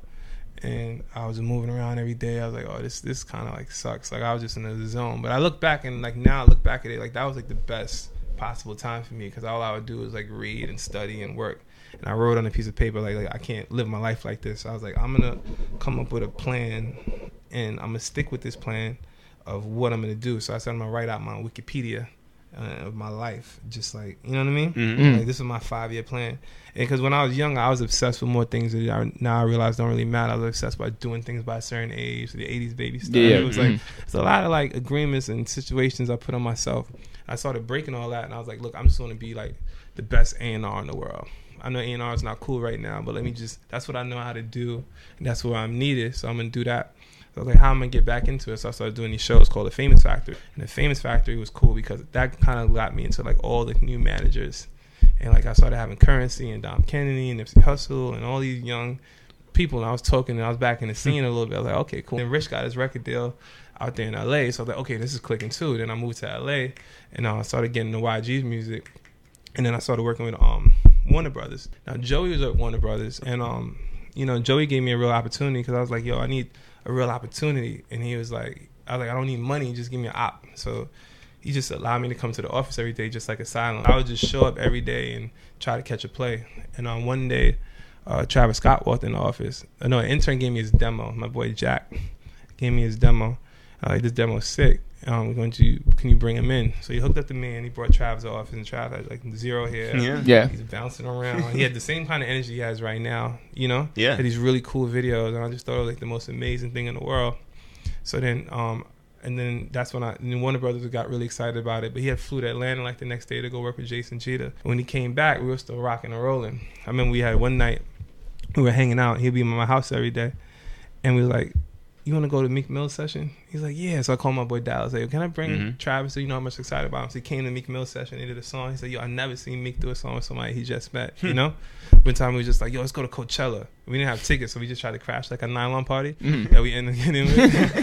Speaker 4: And I was moving around every day. I was like, oh, this kind of like sucks. Like I was just in the zone. But I look back and like now I look back at it, like that was like the best possible time for me because all I would do was like read and study and work. And I wrote on a piece of paper like I can't live my life like this. I was like, I'm gonna come up with a plan and I'm gonna stick with this plan of what I'm gonna do. So I said I'm gonna write out my Wikipedia of my life, just like, you know what I mean? Like this is my 5-year plan. And because when I was young, I was obsessed with more things that now I realize don't really matter. I was obsessed by doing things by a certain age, the 80s baby stuff.
Speaker 2: Yeah.
Speaker 4: It was like it's a lot of like agreements and situations I put on myself. I started breaking all that, and I was like, look, I'm just going to be like the best A&R in the world. I know A&R is not cool right now, but that's what I know how to do, and that's where I'm needed, so I'm going to do that. So I was like, how am I going to get back into it? So I started doing these shows called The Famous Factory. And The Famous Factory was cool because that kind of got me into like all the new managers. And like I started having Currency and Dom Kennedy and Nipsey Hussle and all these young people. And I was talking and I was back in the scene a little bit. I was like, okay, cool. And Rich got his record deal out there in LA. So I was like, okay, this is clicking too. Then I moved to LA and I started getting the YG's music. And then I started working with Warner Brothers. Now Joey was at Warner Brothers and Joey gave me a real opportunity because I was like, yo, I need a real opportunity. And he was like, I don't need money, just give me an op. So he just allowed me to come to the office every day, just like Asylum. I would just show up every day and try to catch a play. And on one day, Travis Scott walked in the office. An intern gave me his demo. My boy Jack gave me his demo. This demo is sick. Can you bring him in? So he hooked up the man. He brought Travis off, and Travis had like zero hair.
Speaker 2: Yeah.
Speaker 4: He's bouncing around. He had the same kind of energy he has right now.
Speaker 1: Yeah.
Speaker 4: Had these really cool videos, and I just thought it was like the most amazing thing in the world. So then, and then that's when Warner Brothers got really excited about it. But he had flew to Atlanta like the next day to go work with Jason Jeter. When he came back, we were still rocking and rolling. I remember we had one night we were hanging out. He'd be in my house every day, and we were like, you want to go to Meek Mill's session? He's like, yeah. So I called my boy Dallas. Like, can I bring Travis so you know how much excited about him? So he came to Meek Mill's session. He did a song. He said, yo, I never seen Meek do a song with somebody he just met, One time we was just like, yo, let's go to Coachella. We didn't have tickets, so we just tried to crash like a nylon party that we ended up getting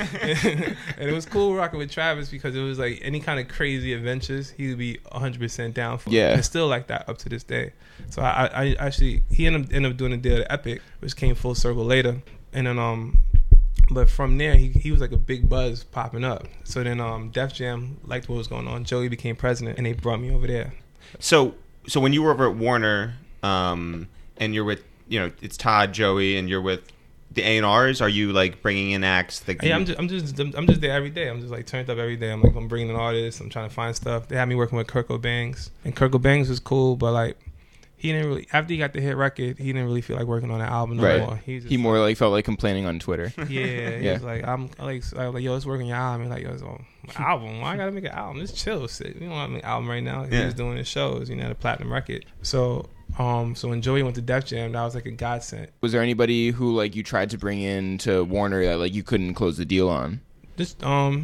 Speaker 4: with. And it was cool rocking with Travis because it was like any kind of crazy adventures, he would be 100% down for.
Speaker 2: Yeah.
Speaker 4: And it's still like that up to this day. So I actually, he ended up doing a deal at Epic, which came full circle later. And then, but from there, he was like a big buzz popping up. So then Def Jam liked what was going on. Joey became president, and they brought me over there.
Speaker 1: So when you were over at Warner, and you're with, it's Todd, Joey, and you're with the A&Rs, are you like bringing in acts?
Speaker 4: I'm just there every day. I'm just like turned up every day. I'm bringing in artists. I'm trying to find stuff. They had me working with Kurt Cobangs, and Kurt Cobangs was cool, but like, he didn't really, after he got the hit record, he didn't really feel like working on that album no more.
Speaker 2: He more like felt like complaining on Twitter.
Speaker 4: Yeah, he was like, I'm like, yo, let's work on your album. And like, yo, it's on my album. Why I gotta make an album? It's chill. We don't want to make an album right now. He was doing his shows, the platinum record. So when Joey went to Def Jam, that was like a godsend. Was
Speaker 2: there anybody who like you tried to bring in to Warner that like you couldn't close the deal on?
Speaker 4: Just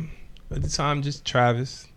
Speaker 4: at the time, just Travis.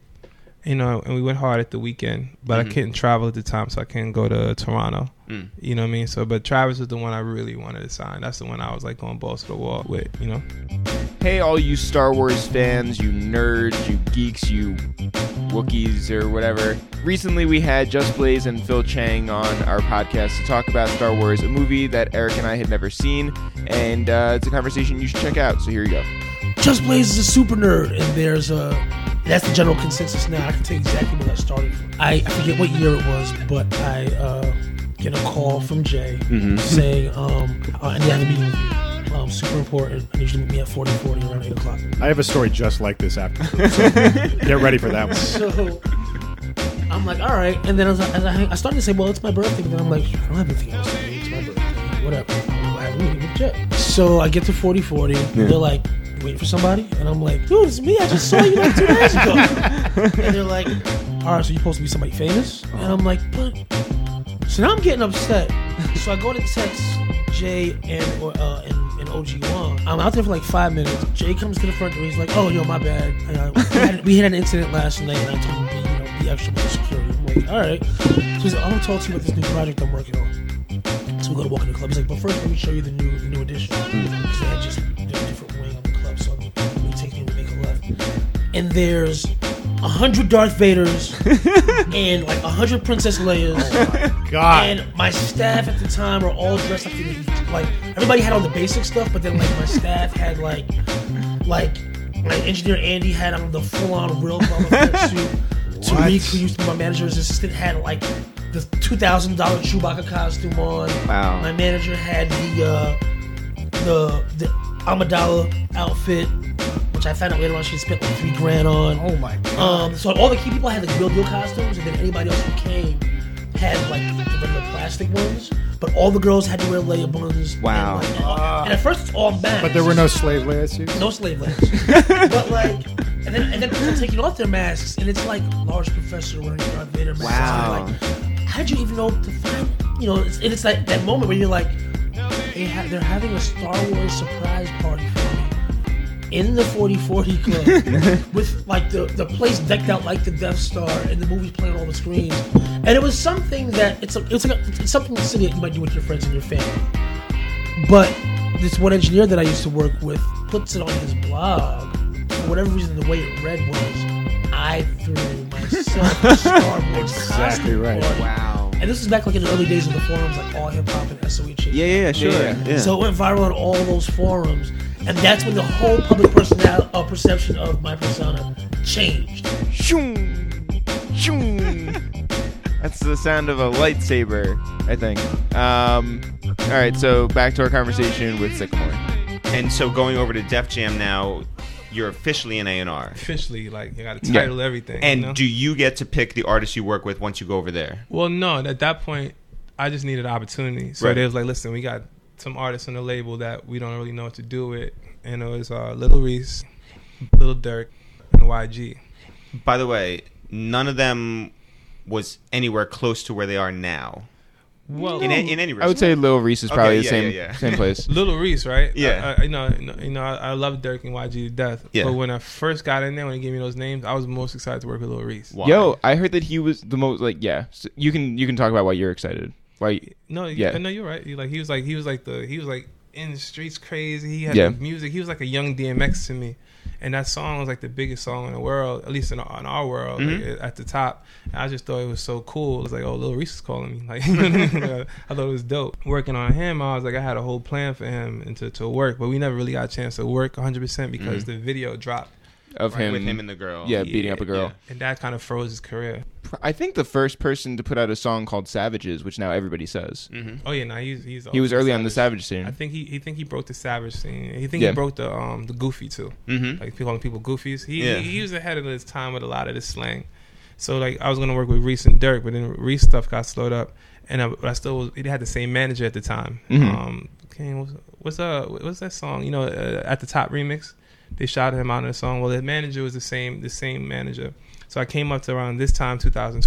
Speaker 4: And we went hard at The Weeknd, but I couldn't travel at the time, so I couldn't go to Toronto. You know what I mean? So, but Travis was the one I really wanted to sign. That's the one I was like going balls to the wall with,
Speaker 1: Hey,
Speaker 2: hey, all you Star Wars fans, you nerds, you geeks, you Wookiees or whatever. Recently, we had Just Blaze and Phil Chang on our podcast to talk about Star Wars, a movie that Eric and I had never seen, and it's a conversation you should check out, so here you go.
Speaker 10: Just Blaze is a super nerd, and that's the general consensus now. I can tell you exactly where that started from. I forget what year it was, but I get a call from Jay saying, I need to have a meeting with you. Super important. I need you to meet me at 4040 around 8 o'clock.
Speaker 11: I have a story just like this after. So get ready for that one.
Speaker 10: So I'm like, all right. And then as I started to say, well, it's my birthday. But then I'm like, I don't have anything else to do. It's my birthday. Whatever. I have a meeting with Jay. So I get to 4040. They're like, waiting for somebody? And I'm like, dude, it's me. I just saw you like 2 days ago. And they're like, all right, so you're supposed to be somebody famous? And I'm like, but... So now I'm getting upset. So I go to text Jay and OG Wong. I'm out there for like 5 minutes. Jay comes to the front door. He's like, oh, yo, my bad. We had an incident last night, and I told him to be extra with security. I'm like, all right. So he's like, I want to talk to you about this new project I'm working on. So we go to walk in the club. He's like, but first let me show you the new edition. Because they had just a different wing on the club. So he takes me to make a left. And there's 100 Darth Vaders and like 100 Princess Leias.
Speaker 11: Oh my God.
Speaker 10: And my staff at the time were all dressed like everybody had all the basic stuff, but then like my staff had like my engineer Andy had on the full-on real Boba Fett suit. Tariq, who used to be my manager's assistant, had like the $2,000 Chewbacca costume on.
Speaker 1: Wow.
Speaker 10: My manager had the Amidala outfit, which I found out later on she spent like $3,000 on.
Speaker 11: Oh my God.
Speaker 10: So all the key people had like real deal costumes, and then anybody else who came had like the regular plastic ones. But all the girls had to wear Leia buns.
Speaker 1: Wow.
Speaker 10: And at first it's all masks.
Speaker 11: But there were no slave Leia suits?
Speaker 10: No slave Leias. But like, and then people taking off their masks, and it's like large professor wearing Darth Vader mask.
Speaker 1: Wow.
Speaker 10: Like, how'd you even know to find? It's like that moment where you're like, they're having a Star Wars surprise party for me in the 4040 club with like the place decked out like the Death Star and the movie's playing on all the screens. And it was something that it's something silly that you might do with your friends and your family. But this one engineer that I used to work with puts it on his blog. For whatever reason, the way it read was, I threw myself a Star Wars
Speaker 11: Exactly
Speaker 10: costume
Speaker 11: right.
Speaker 10: party.
Speaker 1: Wow.
Speaker 10: And this is back like in the early days of the forums, like All Hip Hop and SOE.
Speaker 1: Yeah, sure. Yeah.
Speaker 10: So it went viral on all those forums, and that's when the whole public perception of my persona changed.
Speaker 2: Shoom, shoom. That's the sound of a lightsaber, I think. All right, so back to our conversation with Sycamore.
Speaker 1: And so going over to Def Jam now, you're officially an A&R.
Speaker 4: Officially, like, you got to title everything.
Speaker 1: And do you get to pick the artists you work with once you go over there?
Speaker 4: Well, no. At that point, I just needed opportunity. So they was like, listen, we got some artists on the label that we don't really know what to do with. And it was Lil Reese, Lil Durk, and YG.
Speaker 1: By the way, none of them was anywhere close to where they are now.
Speaker 4: Well,
Speaker 1: in any respect.
Speaker 2: I would say Lil Reese is probably the same place.
Speaker 4: Lil Reese, right?
Speaker 1: Yeah.
Speaker 4: I love Durk and YG to death.
Speaker 1: Yeah.
Speaker 4: But when I first got in there, when he gave me those names, I was most excited to work with Lil Reese.
Speaker 1: Why?
Speaker 2: Yo, I heard that he was the most so you can talk about why you're excited. Why?
Speaker 4: No, you're right. He was like in the streets crazy. He had the music. He was like a young DMX to me. And that song was like the biggest song in the world, at least in our world, like, at the top. And I just thought it was so cool. It was like, oh, Lil Reese is calling me. Like, I thought it was dope. Working on him, I was like, I had a whole plan for him and to work, but we never really got a chance to work 100% because the video dropped.
Speaker 2: Of him
Speaker 1: with him and the girl.
Speaker 2: Yeah, beating up a girl.
Speaker 1: Yeah.
Speaker 4: And that kind of froze his career.
Speaker 2: I think the first person to put out a song called Savages, which now everybody says.
Speaker 1: Mm-hmm.
Speaker 4: Oh yeah, no, he
Speaker 2: was early on the Savage scene.
Speaker 4: I think he broke the Savage scene. He broke the Goofy too.
Speaker 1: Mm-hmm.
Speaker 4: Like calling people goofies. He was ahead of his time with a lot of this slang. So like I was gonna work with Reese and Durk, but then Reese stuff got slowed up, and I still was. He had the same manager at the time.
Speaker 2: Mm-hmm.
Speaker 4: What's that song? You know, At the Top remix. They shouted him out in the song. Well, the manager was the same manager. So I came up to around this time, 2012.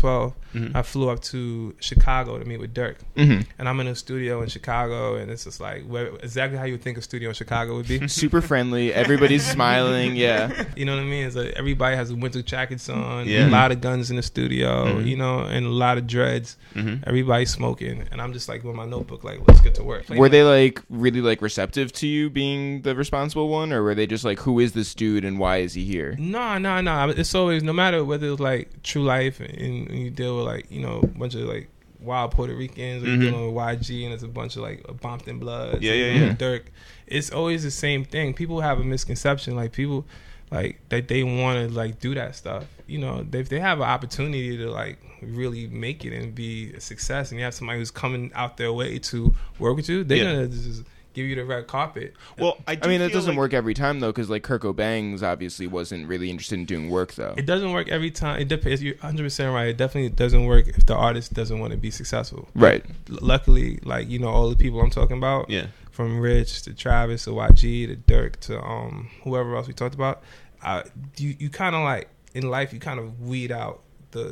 Speaker 4: I flew up to Chicago to meet with Dirk.
Speaker 2: Mhm.
Speaker 4: And I'm in a studio in Chicago, and it's just like exactly how you would think a studio in Chicago would be.
Speaker 2: Super friendly. Everybody's smiling. Yeah.
Speaker 4: You know what I mean? It's like everybody has winter jackets on,
Speaker 1: Yeah.
Speaker 4: a lot of guns in the studio,
Speaker 1: Mhm.
Speaker 4: you know, and a lot of dreads.
Speaker 1: Mhm.
Speaker 4: Everybody's smoking, and I'm just like with my notebook, like, let's get to work.
Speaker 2: Were they like really like receptive to you being the responsible one, or were they just like, who is this dude and why is he here?
Speaker 4: No. It's always, no matter whether it was like True Life and you deal with like, you know, a bunch of like wild Puerto Ricans, or you're dealing with YG and it's a bunch of like Bompton Bloods,
Speaker 1: Yeah.
Speaker 4: Dirk. It's always the same thing. People have a misconception, like people like that they want to like do that stuff. You know, if they have an opportunity to like really make it and be a success, and you have somebody who's coming out their way to work with you, they're gonna just give you the red carpet.
Speaker 1: Well, I
Speaker 2: mean, it doesn't work every time though, because like Kurt Cobain obviously wasn't really interested in doing work though.
Speaker 4: It doesn't work every time. It depends. You're 100% right. It definitely doesn't work if the artist doesn't want to be successful.
Speaker 2: Right.
Speaker 4: Luckily, like, you know, all the people I'm talking about,
Speaker 1: Yeah.
Speaker 4: from Rich to Travis to YG to Dirk to whoever else we talked about, you kind of like in life you kind of weed out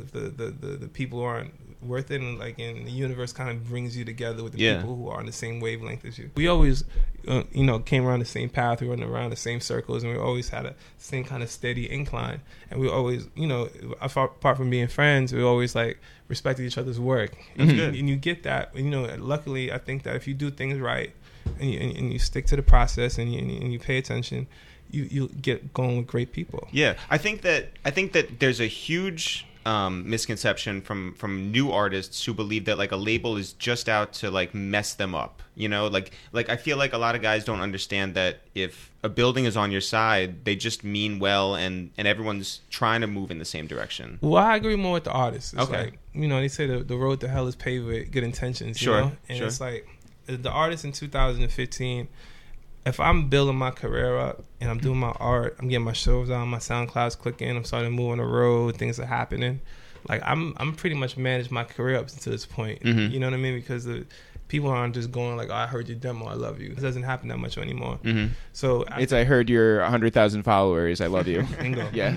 Speaker 4: the people who aren't worth it, and like in the universe kind of brings you together with the people who are on the same wavelength as you. We always you know, came around the same path, we went around the same circles, and we always had a same kind of steady incline, and we always, you know, apart from being friends, we always like respected each other's work.
Speaker 1: That's good.
Speaker 4: And you get that, you know. Luckily, I think that if you do things right and you stick to the process and you pay attention, you get going with great people.
Speaker 1: Yeah, I think that there's a huge misconception from new artists who believe that like a label is just out to like mess them up. You know, like I feel like a lot of guys don't understand that if a building is on your side, they just mean well, and everyone's trying to move in the same direction.
Speaker 4: Well, I agree more with the artists. It's
Speaker 1: Okay.
Speaker 4: like, you know, they say the road to hell is paved with good intentions.
Speaker 1: Sure,
Speaker 4: You know? And
Speaker 1: sure.
Speaker 4: it's like the artist in 2015. If I'm building my career up and I'm doing my art, I'm getting my shows out, my SoundCloud's clicking, I'm starting to move on the road, things are happening. Like I'm pretty much managed my career up to this point.
Speaker 1: Mhm.
Speaker 4: You know what I mean? Because the people aren't just going like, oh, I heard your demo, I love you. It doesn't happen that much anymore.
Speaker 1: Mhm.
Speaker 4: So
Speaker 2: I heard your 100,000 followers. I love you.
Speaker 4: Bingo.
Speaker 2: Yeah.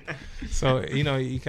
Speaker 4: So, you know, you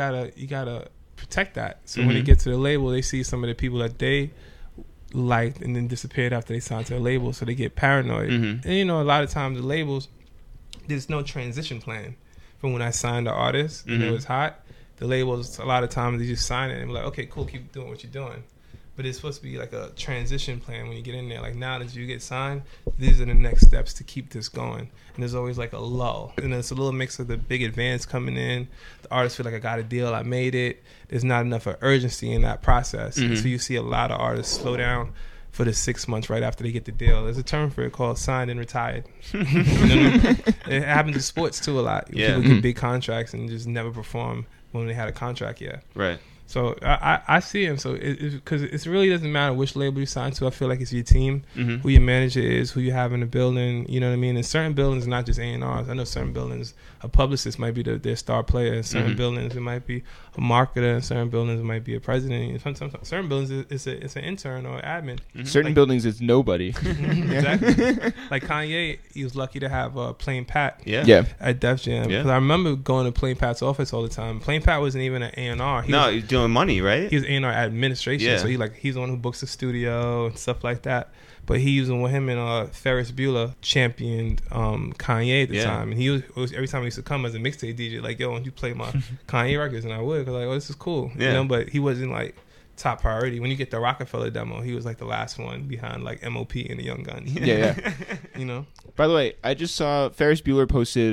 Speaker 4: gotta protect that. So when
Speaker 1: Mhm.
Speaker 4: they get to the label, they see some of the people that they liked and then disappeared after they signed to a label, so they get paranoid.
Speaker 1: Mhm.
Speaker 4: And you know, a lot of times the labels, there's no transition plan from when I signed the artist and it
Speaker 1: Mhm.
Speaker 4: was hot. The labels, a lot of times they just sign it and be like, okay, cool, keep doing what you're doing. But it's supposed to be like a transition plan when you get in there. Like, now that you get signed, these are the next steps to keep this going. And there's always like a lull. And it's a little mix of the big advance coming in. The artists feel like, I got a deal, I made it. There's not enough of urgency in that process.
Speaker 1: Mhm.
Speaker 4: So you see a lot of artists slow down for the 6 months right after they get the deal. There's a term for it called signed and retired. You know what I mean? It happens in sports too a lot.
Speaker 1: Yeah.
Speaker 4: People get big contracts and just never perform when they had a contract yet.
Speaker 1: Right.
Speaker 4: So I see him. So because it really doesn't matter which label you sign to. I feel like it's your team,
Speaker 1: Mhm.
Speaker 4: who your manager is, who you have in the building. You know what I mean? In certain buildings, not just A&Rs. I know certain buildings, a publicist might be their star player. In certain
Speaker 1: Mhm.
Speaker 4: buildings, it might be a marketer. In certain buildings, it might be a president. Sometimes certain buildings, it's an intern or admin.
Speaker 2: Certain
Speaker 4: Like-
Speaker 2: buildings, it's nobody.
Speaker 4: Exactly. Like Kanye, he was lucky to have Plain Pat
Speaker 2: Yeah.
Speaker 4: at Def Jam.
Speaker 1: Yeah.
Speaker 4: 'Cause I remember going to Plain Pat's office all the time. Plain Pat wasn't even an A&R.
Speaker 1: No, he's doing money, right?
Speaker 4: He was A&R administration,
Speaker 1: Yeah.
Speaker 4: so he's the one who books the studio and stuff like that. But he was with him and Ferris Bueller championed Kanye at the
Speaker 1: Yeah.
Speaker 4: time, and he was every time he used to come as a mixtape DJ, like, yo, why don't you play my Kanye records? And I would, because like, oh, this is cool,
Speaker 1: Yeah.
Speaker 4: you know. But he wasn't like top priority. When you get the Rockefeller demo, he was like the last one behind like MOP and the Young Guns.
Speaker 2: Yeah.
Speaker 4: You know.
Speaker 2: By the way, I just saw Ferris Bueller posted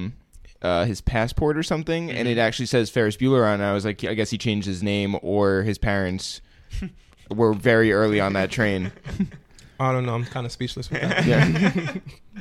Speaker 2: his passport or something, and it actually says Ferris Bueller on it. I was like, I guess he changed his name, or his parents were very early on that train.
Speaker 4: I don't know. I'm kind of speechless with that.
Speaker 2: Yeah.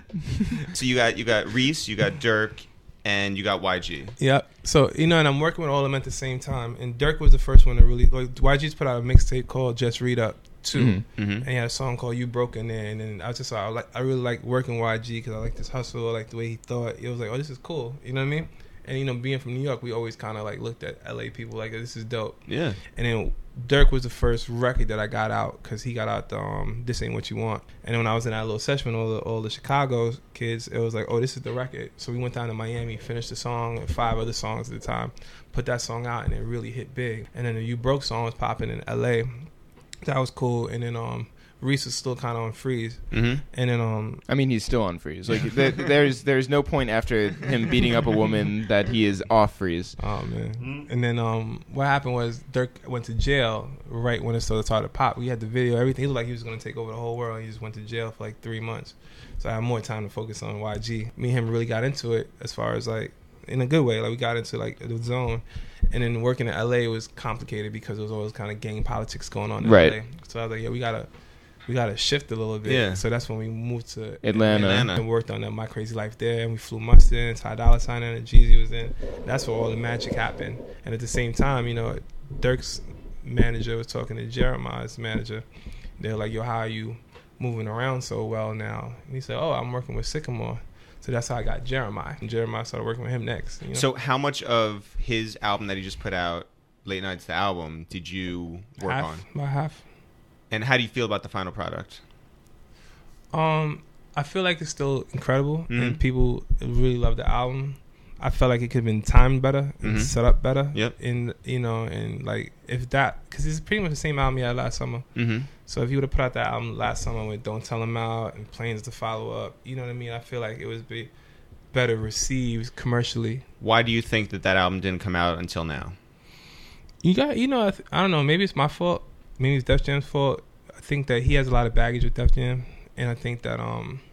Speaker 1: So you got Reese, you got Dirk, and you got YG.
Speaker 4: Yeah. So, you know, and I'm working with all of them at the same time. And Dirk was the first one to really, like, YG's put out a mixtape called Just Read Up 2.
Speaker 1: Mm-hmm. Mm-hmm.
Speaker 4: And he had a song called You Broken In. And I really like working with YG because I like this hustle. I like the way he thought. It was like, oh, this is cool. You know what I mean? And you know, being from New York, we always kind of like looked at LA people like, this is dope.
Speaker 1: Yeah.
Speaker 4: And then Dirk was the first record that I got out, because he got out the This Ain't What You Want. And then when I was in that little session with all the Chicago kids, it was like, oh, this is the record. So we went down to Miami, finished the song and 5 other songs at the time, put that song out, and it really hit big. And then the You Broke song was popping in LA. That was cool. And then Reese was still kind of on freeze.
Speaker 1: Mm-hmm.
Speaker 4: And then
Speaker 2: I mean, he's still on freeze. Like there's no point after him beating up a woman that he is off freeze.
Speaker 4: Oh man. And then what happened was Dirk went to jail right when it started to pop. We had the video, everything. He looked like he was going to take over the whole world. He just went to jail for like 3 months. So I had more time to focus on YG. Me and him really got into it, as far as like in a good way. Like we got into like the zone. And then working in LA was complicated because there was always kind of gang politics going on in LA. So I was like, yeah, we gotta shift a little bit.
Speaker 1: Yeah.
Speaker 4: So that's when we moved to
Speaker 2: Atlanta.
Speaker 4: And worked on My Crazy Life there. And we flew Mustard in, Ty Dolla $ign in, and Jeezy was in. That's where all the magic happened. And at the same time, you know, Dirk's manager was talking to Jeremiah's manager. They were like, yo, how are you moving around so well now? And he said, oh, I'm working with Sycamore. So that's how I got Jeremiah. And Jeremiah started working with him next. You know?
Speaker 1: So how much of his album that he just put out, Late Nights the Album, did you work on?
Speaker 4: About half.
Speaker 1: And how do you feel about the final product?
Speaker 4: I feel like it's still incredible, and people really love the album. I felt like it could have been timed better and set up better.
Speaker 1: Yep.
Speaker 4: And you know, and like if that, because it's pretty much the same album he had last summer.
Speaker 1: Mm-hmm.
Speaker 4: So if you would have put out that album last summer with Don't Tell Him Out and Planes to follow up, you know what I mean? I feel like it would be better received commercially.
Speaker 1: Why do you think that album didn't come out until now?
Speaker 4: I don't know. Maybe it's my fault. Maybe it's Def Jam's fault. I think that he has a lot of baggage with Def Jam, and I think that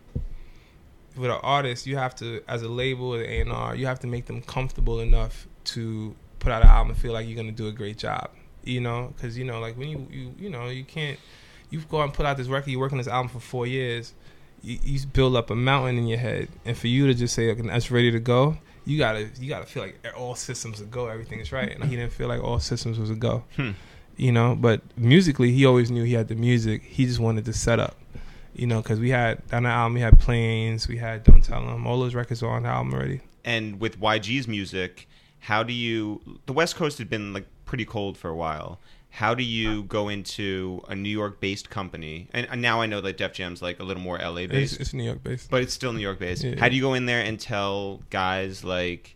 Speaker 4: with an artist, you have to, as a label, as an A&R, you have to make them comfortable enough to put out an album and feel like you're gonna do a great job. You know, because you know, like when you can't. You go out and put out this record. You work on this album for 4 years. You build up a mountain in your head, and for you to just say, "Okay, that's ready to go," you gotta feel like all systems are go. Everything is right, and he didn't feel like all systems was a go. You know, but musically, he always knew he had the music. He just wanted to set up. You know, because we had on the album, we had Planes, we had Don't Tell Him. All those records are on the album already.
Speaker 1: And with YG's music, how do you? The West Coast had been like pretty cold for a while. How do you go into a New York-based company? And now I know that Def Jam's like a little more LA-based.
Speaker 4: It's New York-based.
Speaker 1: But it's still New York-based.
Speaker 4: Yeah.
Speaker 1: How do you go in there and tell guys like,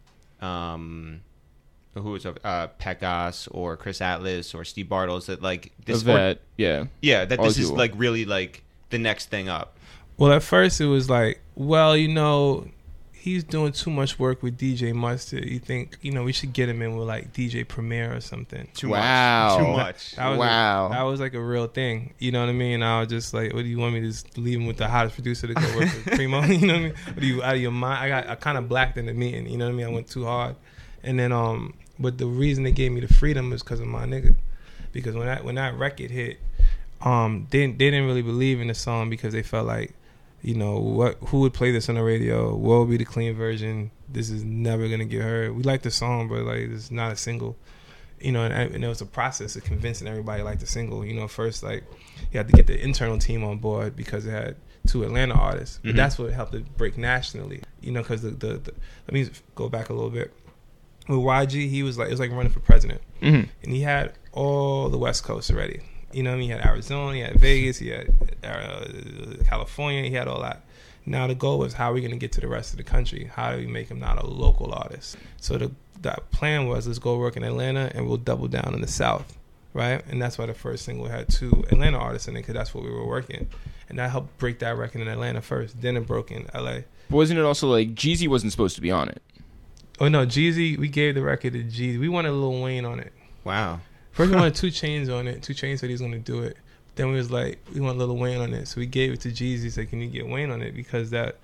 Speaker 1: who was Pekos or Chris Atlas or Steve Bartles that like this? That this is like really like the next thing up?
Speaker 4: Well, at first it was like, well, you know, he's doing too much work with DJ Mustard. You think, you know, we should get him in with like DJ Premier or something.
Speaker 1: Too much.
Speaker 4: That was like a real thing. You know what I mean? I was just like, what do you want me to just leave him with the hottest producer to go work with Primo? You know what I mean? What are you out of your mind? I kind of blacked in the meeting. You know what I mean? I went too hard. And then, but the reason they gave me the freedom is because of my nigga. Because when that record hit, they didn't really believe in the song because they felt like, you know, who would play this on the radio? What would be the clean version? This is never gonna get heard. We like the song, but like it's not a single. You know, and it was a process of convincing everybody liked the single. You know, first like you had to get the internal team on board because it had 2 Atlanta artists. But that's what helped it break nationally. You know, because the let me go back a little bit. With YG, it was like running for president, and he had all the West Coast already. You know what I mean? He had Arizona, he had Vegas, he had California, he had all that. Now the goal was how are we going to get to the rest of the country? How do we make him not a local artist? So that plan was, let's go work in Atlanta and we'll double down in the South, right? And that's why the first single had 2 Atlanta artists in it, because that's what we were working. And that helped break that record in Atlanta first. Then it broke in L.A.
Speaker 2: But wasn't it also like Jeezy wasn't supposed to be on it?
Speaker 4: Oh, no, Jeezy, we gave the record to Jeezy. We wanted Lil Wayne on it.
Speaker 1: Wow.
Speaker 4: First we wanted 2 Chainz on it. 2 Chainz said he was going to do it. Then we was like, we want Lil Wayne on it. So we gave it to Jeezy. Said, can you get Wayne on it? Because that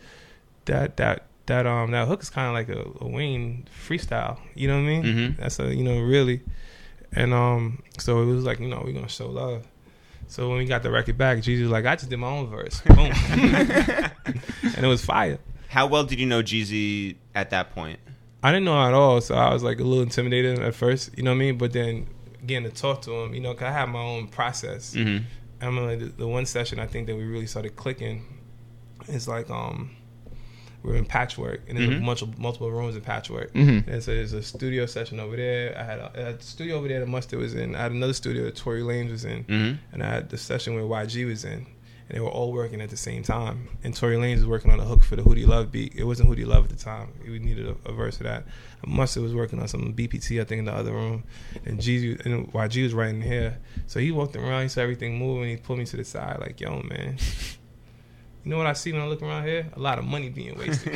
Speaker 4: hook is kind of like a Wayne freestyle. You know what I mean?
Speaker 1: Mm-hmm.
Speaker 4: That's really. And so it was like, you know, we're going to show love. So when we got the record back, Jeezy was like, I just did my own verse. Boom. And it was fire.
Speaker 1: How well did you know Jeezy at that point?
Speaker 4: I didn't know at all. So I was like a little intimidated at first. You know what I mean? But then getting to talk to him, you know, because I have my own process.
Speaker 1: Mm-hmm.
Speaker 4: I mean, the one session I think that we really started clicking is like we were in Patchwork, and there's multiple rooms in Patchwork.
Speaker 2: Mhm.
Speaker 4: And so there's a studio session over there. I had a studio over there that Mustard was in. I had another studio that Tory Lanez was in, and I had the session where YG was in. And they were all working at the same time. And Tory Lanez was working on a hook for the Who Do You Love beat. It wasn't Who Do You Love at the time. We needed a verse of that. And Mustard was working on some BPT, I think, in the other room. And YG was writing here. So he walked around, he saw everything moving, he pulled me to the side like, yo, man, you know what I see when I look around here? A lot of money being wasted.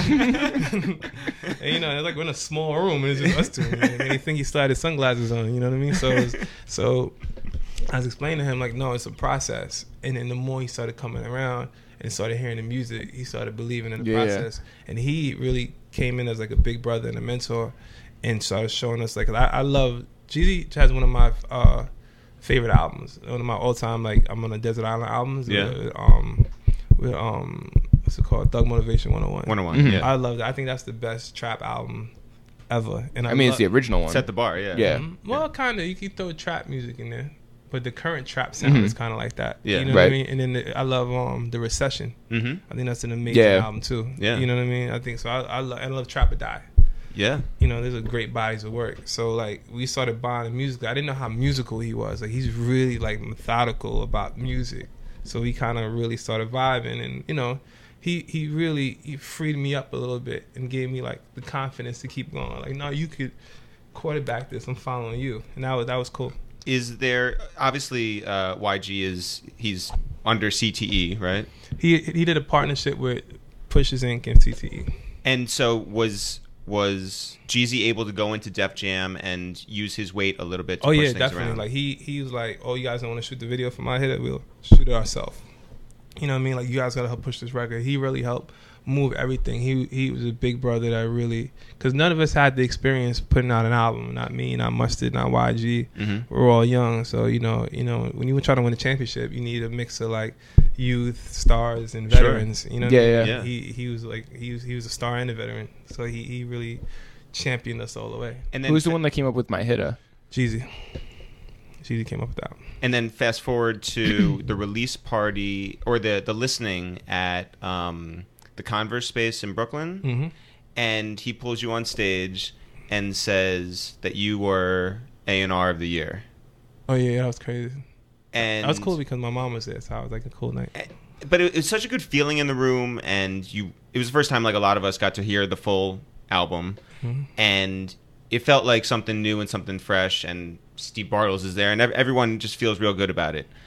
Speaker 4: And you know, it's like we're in a small room and it's just us two. And they think he still had his sunglasses on, you know what I mean? So I was explaining to him, like, no, it's a process. And then the more he started coming around and started hearing the music, he started believing in the process. And he really came in as like a big brother and a mentor and started showing us, like, I love, Jeezy has one of my favorite albums. One of my all-time, like, I'm on a Desert Island albums. With what's it called? Thug Motivation 101.
Speaker 1: 101, yeah.
Speaker 4: I love that. I think that's the best trap album ever. And
Speaker 2: I mean, it's the original one.
Speaker 1: Set the bar, yeah.
Speaker 2: Yeah.
Speaker 4: Well, kind of. You can throw trap music in there. But the current trap sound is kind of like that.
Speaker 1: Yeah.
Speaker 4: You know what I mean? And then I love The Recession. I think that's an amazing album, too.
Speaker 1: Yeah.
Speaker 4: You know what I mean? I think so. I love Trap or Die.
Speaker 1: Yeah.
Speaker 4: You know, there's a great bodies of work. So, like, we started bonding musically. I didn't know how musical he was. Like, he's really, like, methodical about music. So we kind of really started vibing. And, you know, he really freed me up a little bit and gave me, like, the confidence to keep going. Like, no, you could quarterback this. I'm following you. And that was cool.
Speaker 1: Is there, obviously, YG he's under CTE, right?
Speaker 4: He did a partnership with Pushes Inc. and CTE.
Speaker 1: And so was Jeezy able to go into Def Jam and use his weight a little bit to push things
Speaker 4: definitely.
Speaker 1: around?
Speaker 4: Like he was like, oh, you guys don't want to shoot the video for my hit? We'll shoot it ourselves. You know what I mean? Like, you guys got to help push this record. He really helped move everything. He was a big brother that really, because none of us had the experience putting out an album. Not me, not Mustard, not YG. We're all young, so you know when you were trying to win a championship, you need a mix of like youth stars and veterans.
Speaker 1: Sure.
Speaker 4: You know,
Speaker 2: Yeah.
Speaker 4: He was like he was a star and a veteran, so he really championed us all the way.
Speaker 1: And then
Speaker 2: Who's the one that came up with My Hitta?
Speaker 4: Jeezy came up with that.
Speaker 1: And then fast forward to the release party or the listening at the Converse space in Brooklyn, and he pulls you on stage and says that you were A&R of the year.
Speaker 4: Oh yeah, that was crazy.
Speaker 1: And
Speaker 4: that was cool because my mom was there, so it was like a cool night.
Speaker 1: But it was such a good feeling in the room, and it was the first time like a lot of us got to hear the full album, and it felt like something new and something fresh, and Steve Bartles is there, and everyone just feels real good about it.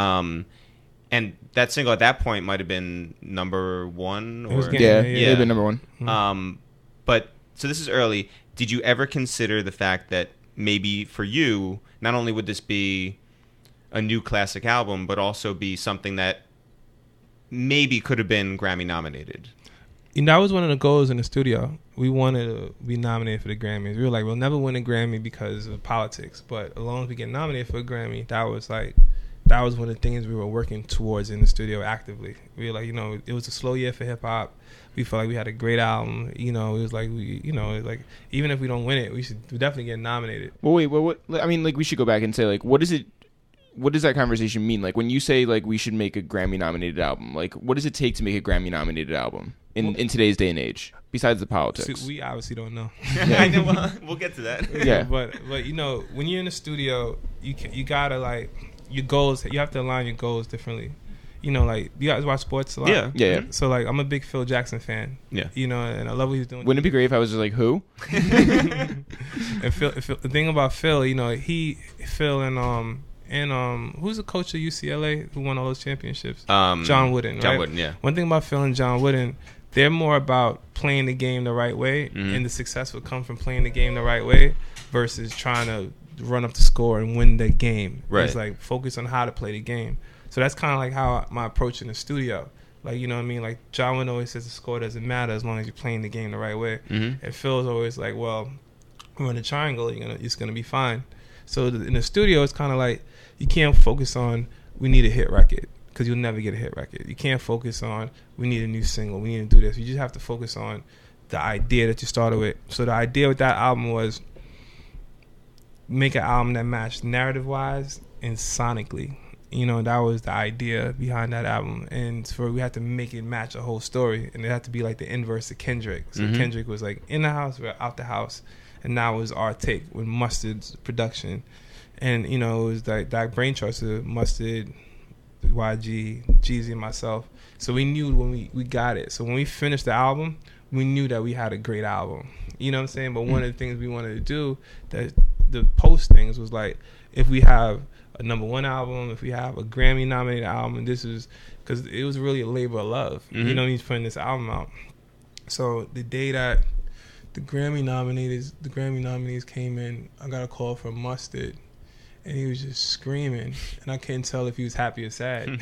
Speaker 1: And that single at that point might have been number one. Or,
Speaker 2: it had been number one.
Speaker 1: But so this is early. Did you ever consider the fact that maybe for you, not only would this be a new classic album, but also be something that maybe could have been Grammy nominated?
Speaker 4: You know, that was one of the goals in the studio. We wanted to be nominated for the Grammys. We were like, we'll never win a Grammy because of politics, but as long as we get nominated for a Grammy, that was one of the things we were working towards in the studio actively. We were like, you know, it was a slow year for hip hop. We felt like we had a great album. You know, it was like even if we don't win it, we definitely get nominated.
Speaker 2: Well, wait, what? I mean, like, we should go back and say, like, what does that conversation mean? Like, when you say like we should make a Grammy nominated album, like, what does it take to make a Grammy nominated album in today's day and age? Besides the politics,
Speaker 4: we obviously don't know.
Speaker 1: I know. Well, we'll get to that.
Speaker 2: Yeah,
Speaker 4: but you know, when you're in the studio, you gotta like your goals. You have to align your goals differently. You know, like, you guys watch sports a lot?
Speaker 2: Yeah.
Speaker 4: So, like, I'm a big Phil Jackson fan.
Speaker 1: Yeah.
Speaker 4: You know, and I love what he's doing.
Speaker 2: Wouldn't it be great if I was just like, who?
Speaker 4: And Phil, the thing about Phil, you know, Phil and who's the coach of UCLA who won all those championships? John Wooden, right?
Speaker 1: John Wooden, yeah.
Speaker 4: One thing about Phil and John Wooden, they're more about playing the game the right way, and the success will come from playing the game the right way versus trying to run up the score and win the game.
Speaker 1: Right.
Speaker 4: It's like focus on how to play the game. So that's kind of like how my approach in the studio. Like, you know what I mean? Like, John Wooden always says the score doesn't matter as long as you're playing the game the right way. And Phil's always like, well, we're in a triangle, it's gonna be fine. So in the studio, it's kind of like you can't focus on we need a hit record because you'll never get a hit record. You can't focus on we need a new single, we need to do this. You just have to focus on the idea that you started with. So the idea with that album was make an album that matched narrative-wise and sonically. You know, that was the idea behind that album, and so we had to make it match a whole story, and it had to be like the inverse of Kendrick. So Kendrick was like in the house, we're out the house, and now it was our take with Mustard's production, and you know, it was like that brain trust of Mustard, YG, Jeezy, and myself. So we knew when we got it. So when we finished the album, we knew that we had a great album. You know what I'm saying? But one of the things we wanted to do, that the post things was like, if we have a #1 album, if we have a Grammy nominated album, and this is because it was really a labor of love. You know, he's putting this album out. So the day that the Grammy nominees came in, I got a call from Mustard, and he was just screaming, and I couldn't tell if he was happy or sad.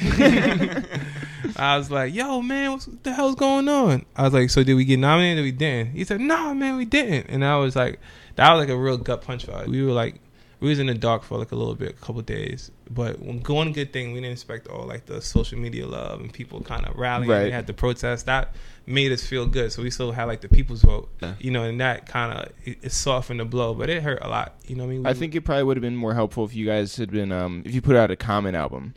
Speaker 4: I was like, "Yo, man, what the hell's going on?" I was like, "So did we get nominated or we didn't?" He said, "No, man, we didn't." And I was like, that was like a real gut punch for us. We was in the dark for like a little bit, a couple of days. But one good thing, we didn't expect all like the social media love and people kind of rallying.
Speaker 2: Right.
Speaker 4: We had the protest. That made us feel good. So we still had like the people's vote, you know, and that kind of it softened the blow, but it hurt a lot. You know what I mean?
Speaker 2: I think it probably would have been more helpful if you guys had been if you put out a Common album.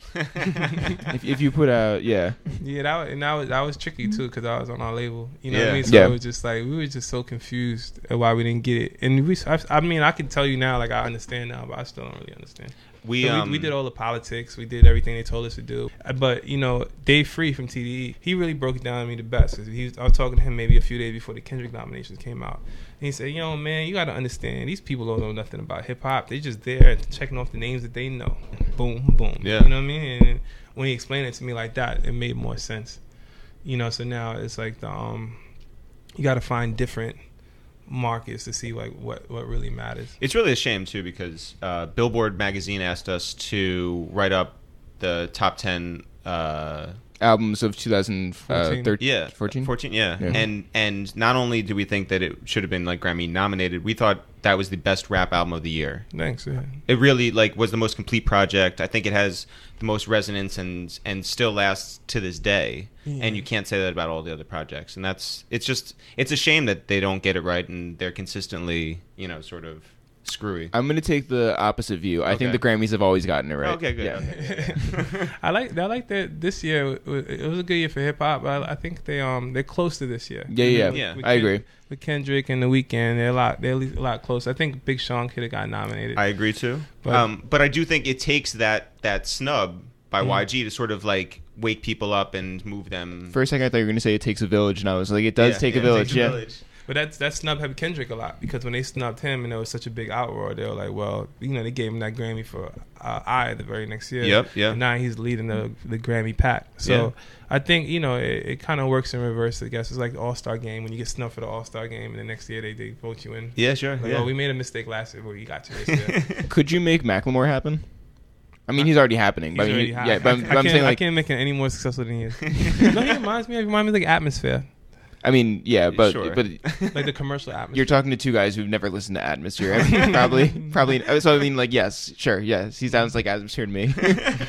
Speaker 2: if you put out
Speaker 4: yeah, that was tricky too, because I was on our label. You know what I mean? So
Speaker 2: yeah.
Speaker 4: it was just like we were just so confused at why we didn't get it. And I mean, I can tell you now, like I understand now, but I still don't really understand. We did all the politics. We did everything they told us to do. But, you know, Dave Free from TDE, he really broke it down to me the best. I was talking to him maybe a few days before the Kendrick nominations came out. And he said, "Yo, man, you got to understand, these people don't know nothing about hip-hop. They just there checking off the names that they know. Boom, boom."
Speaker 1: Yeah.
Speaker 4: You know what I mean? And when he explained it to me like that, it made more sense. You know, so now it's like you got to find different markets to see like what really matters.
Speaker 1: It's really a shame too, because Billboard magazine asked us to write up the top 10
Speaker 2: albums of 2013,
Speaker 1: 14, yeah. And not only do we think that it should have been like Grammy nominated, we thought that was the best rap album of the year.
Speaker 4: Thanks. Yeah.
Speaker 1: It really like was the most complete project. I think it has the most resonance and still lasts to this day. Yeah. And you can't say that about all the other projects. And it's a shame that they don't get it right and they're consistently, you know, sort of screwy.
Speaker 2: I'm going to take the opposite view. I think the Grammys have always gotten it right.
Speaker 1: Okay, good.
Speaker 2: Yeah.
Speaker 1: Okay.
Speaker 4: I like that this year. It was a good year for hip hop. I think they're close to this year.
Speaker 2: Yeah. I agree.
Speaker 4: With Kendrick and The Weeknd, they're at least a lot closer. I think Big Sean could have got nominated.
Speaker 1: I agree too. But I do think it takes that snub by YG to sort of like wake people up and move them.
Speaker 2: For a second, I thought you were going to say it takes a village, and I was like, it does take a village.
Speaker 4: It takes a village. But that snub had Kendrick a lot, because when they snubbed him and there was such a big outroar, they were like, well, you know, they gave him that Grammy for I the very next year.
Speaker 1: Yep.
Speaker 4: And now he's leading the Grammy pack. So I think, you know, it kind of works in reverse, I guess. It's like the All-Star game. When you get snubbed for the All-Star game and the next year they vote you in.
Speaker 1: Yeah, sure.
Speaker 4: Like, oh, we made a mistake last year, but we got you this year.
Speaker 2: Could you make Macklemore happen? I mean, he's already happening. But I'm saying, like,
Speaker 4: I can't make it any more successful than he is. No, he reminds me of like Atmosphere.
Speaker 2: I mean, yeah, but
Speaker 1: Sure.
Speaker 2: but
Speaker 4: Like the commercial Atmosphere.
Speaker 2: you're talking to two guys who've never listened to Atmosphere. probably. So I mean, like, yes, sure, yes, he sounds like Atmosphere to me.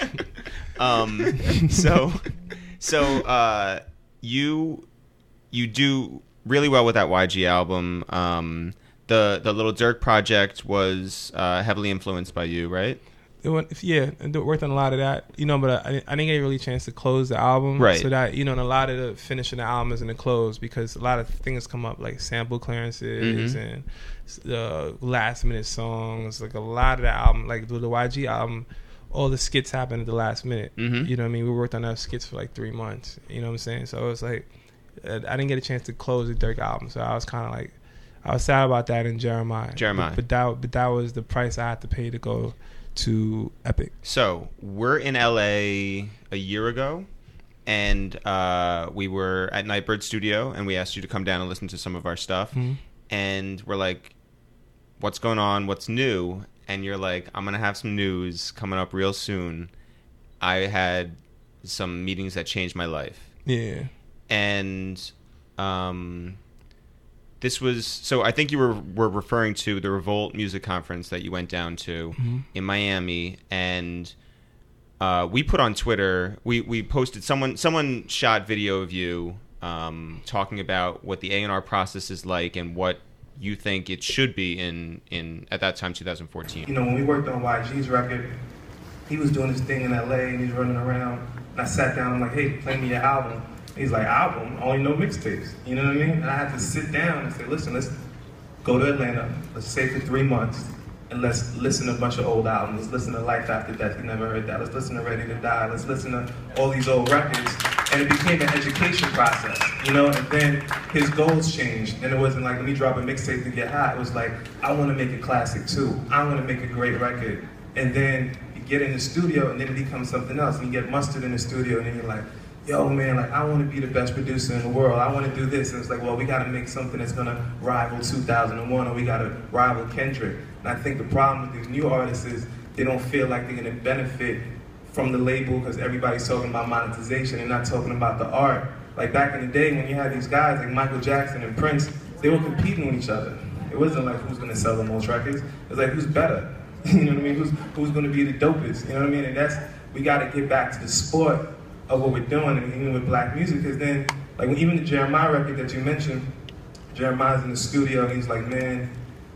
Speaker 1: So you do really well with that YG album. The Little Dirk project was heavily influenced by you, right?
Speaker 4: I worked on a lot of that, you know, but I didn't get really a chance to close the album.
Speaker 1: Right.
Speaker 4: So that, you know, and a lot of the finishing the album is in the close, because a lot of things come up, like sample clearances and last minute songs. Like a lot of the album, like the YG album, all the skits happen at the last minute. You know what I mean? We worked on those skits for like 3 months. You know what I'm saying? So it was like, I didn't get a chance to close the Dirk album. So I was kind of like, I was sad about that in Jeremiah. But that was the price I had to pay to go to Epic.
Speaker 1: So we're in LA a year ago, and we were at Nightbird Studio, and we asked you to come down and listen to some of our stuff. And we're like, what's going on? What's new? And you're like, I'm going to have some news coming up real soon. I had some meetings that changed my life.
Speaker 4: Yeah.
Speaker 1: And this was, so I think you were referring to the Revolt Music Conference that you went down to in Miami, and we put on Twitter, we posted, someone shot video of you talking about what the A&R process is like and what you think it should be in at that time, 2014.
Speaker 4: You know, when we worked on YG's record,
Speaker 12: he was doing his thing in LA and he's running around. And I sat down, I'm like, hey, play me your album. He's like, album? I only know mixtapes. You know what I mean? And I had to sit down and say, listen, let's go to Atlanta, let's stay for 3 months, and let's listen to a bunch of old albums. Let's listen to Life After Death, you never heard that. Let's listen to Ready to Die. Let's listen to all these old records. And it became an education process, you know? And then his goals changed. And it wasn't like, let me drop a mixtape to get hot. It was like, I want to make a classic too. I want to make a great record. And then you get in the studio and then it becomes something else. And you get mustered in the studio and then you're like, yo man, like I want to be the best producer in the world. I want to do this. And it's like, well, we got to make something that's going to rival 2001 or we got to rival Kendrick. And I think the problem with these new artists is they don't feel like they're going to benefit from the label because everybody's talking about monetization and not talking about the art. Like back in the day when you had these guys like Michael Jackson and Prince, they were competing with each other. It wasn't like who's going to sell the most records. It was like who's better. You know what I mean? Who's going to be the dopest? You know what I mean? And we got to get back to the sport of what we're doing, and even with black music, because then, like even the Jeremiah record that you mentioned, Jeremiah's in the studio and he's like, man,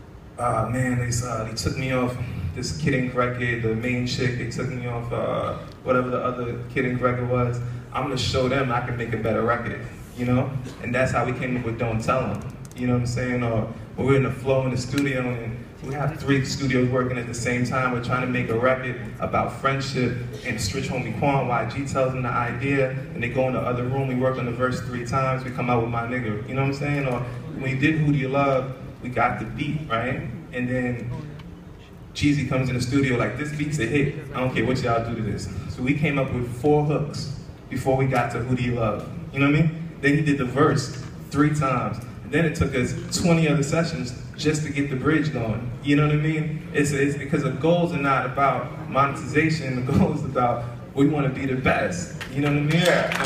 Speaker 12: they took me off this Kid Ink record, the main chick, they took me off whatever the other Kid Ink record was. I'm gonna show them I can make a better record, you know? And that's how we came up with Don't Tell Them, you know what I'm saying? Or we're in the flow in the studio and we have 3 studios working at the same time. We're trying to make a record about friendship, and Stretch Homie Quan, YG tells them the idea, and they go in the other room, we work on the verse 3 times, we come out with My Nigga, you know what I'm saying? Or when we did Who Do You Love, we got the beat, right? And then Jeezy comes in the studio like, this beat's a hit, I don't care what y'all do to this. So we came up with 4 hooks before we got to Who Do You Love, you know what I mean? Then he did the verse 3 times. Then it took us 20 other sessions just to get the bridge going. You know what I mean? It's because the goals are not about monetization. The goal is about we want to be the best. You know what I mean? Yeah.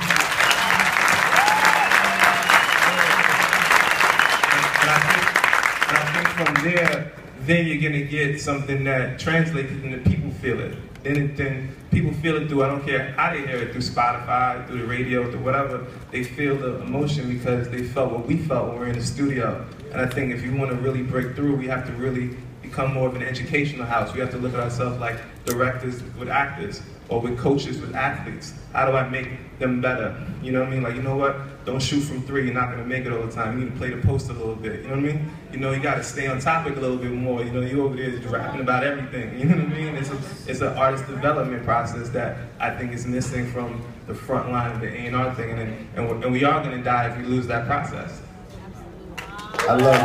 Speaker 12: And I think from there, then you're gonna get something that translates and the people feel it. Then people feel it through, I don't care how they hear it, through Spotify, through the radio, through whatever. They feel the emotion because they felt what we felt when we were in the studio. And I think if you want to really break through, we have to really become more of an educational house. We have to look at ourselves like directors with actors or with coaches with athletes. How do I make them better? You know what I mean? Like, you know what? Don't shoot from 3. You're not going to make it all the time. You need to play the post a little bit. You know what I mean? You know, you got to stay on topic a little bit more. You know, you over there is rapping about everything. You know what I mean? It's an artist development process that I think is missing from the front line of the A&R thing. And we are going to die if we lose that process.
Speaker 13: I love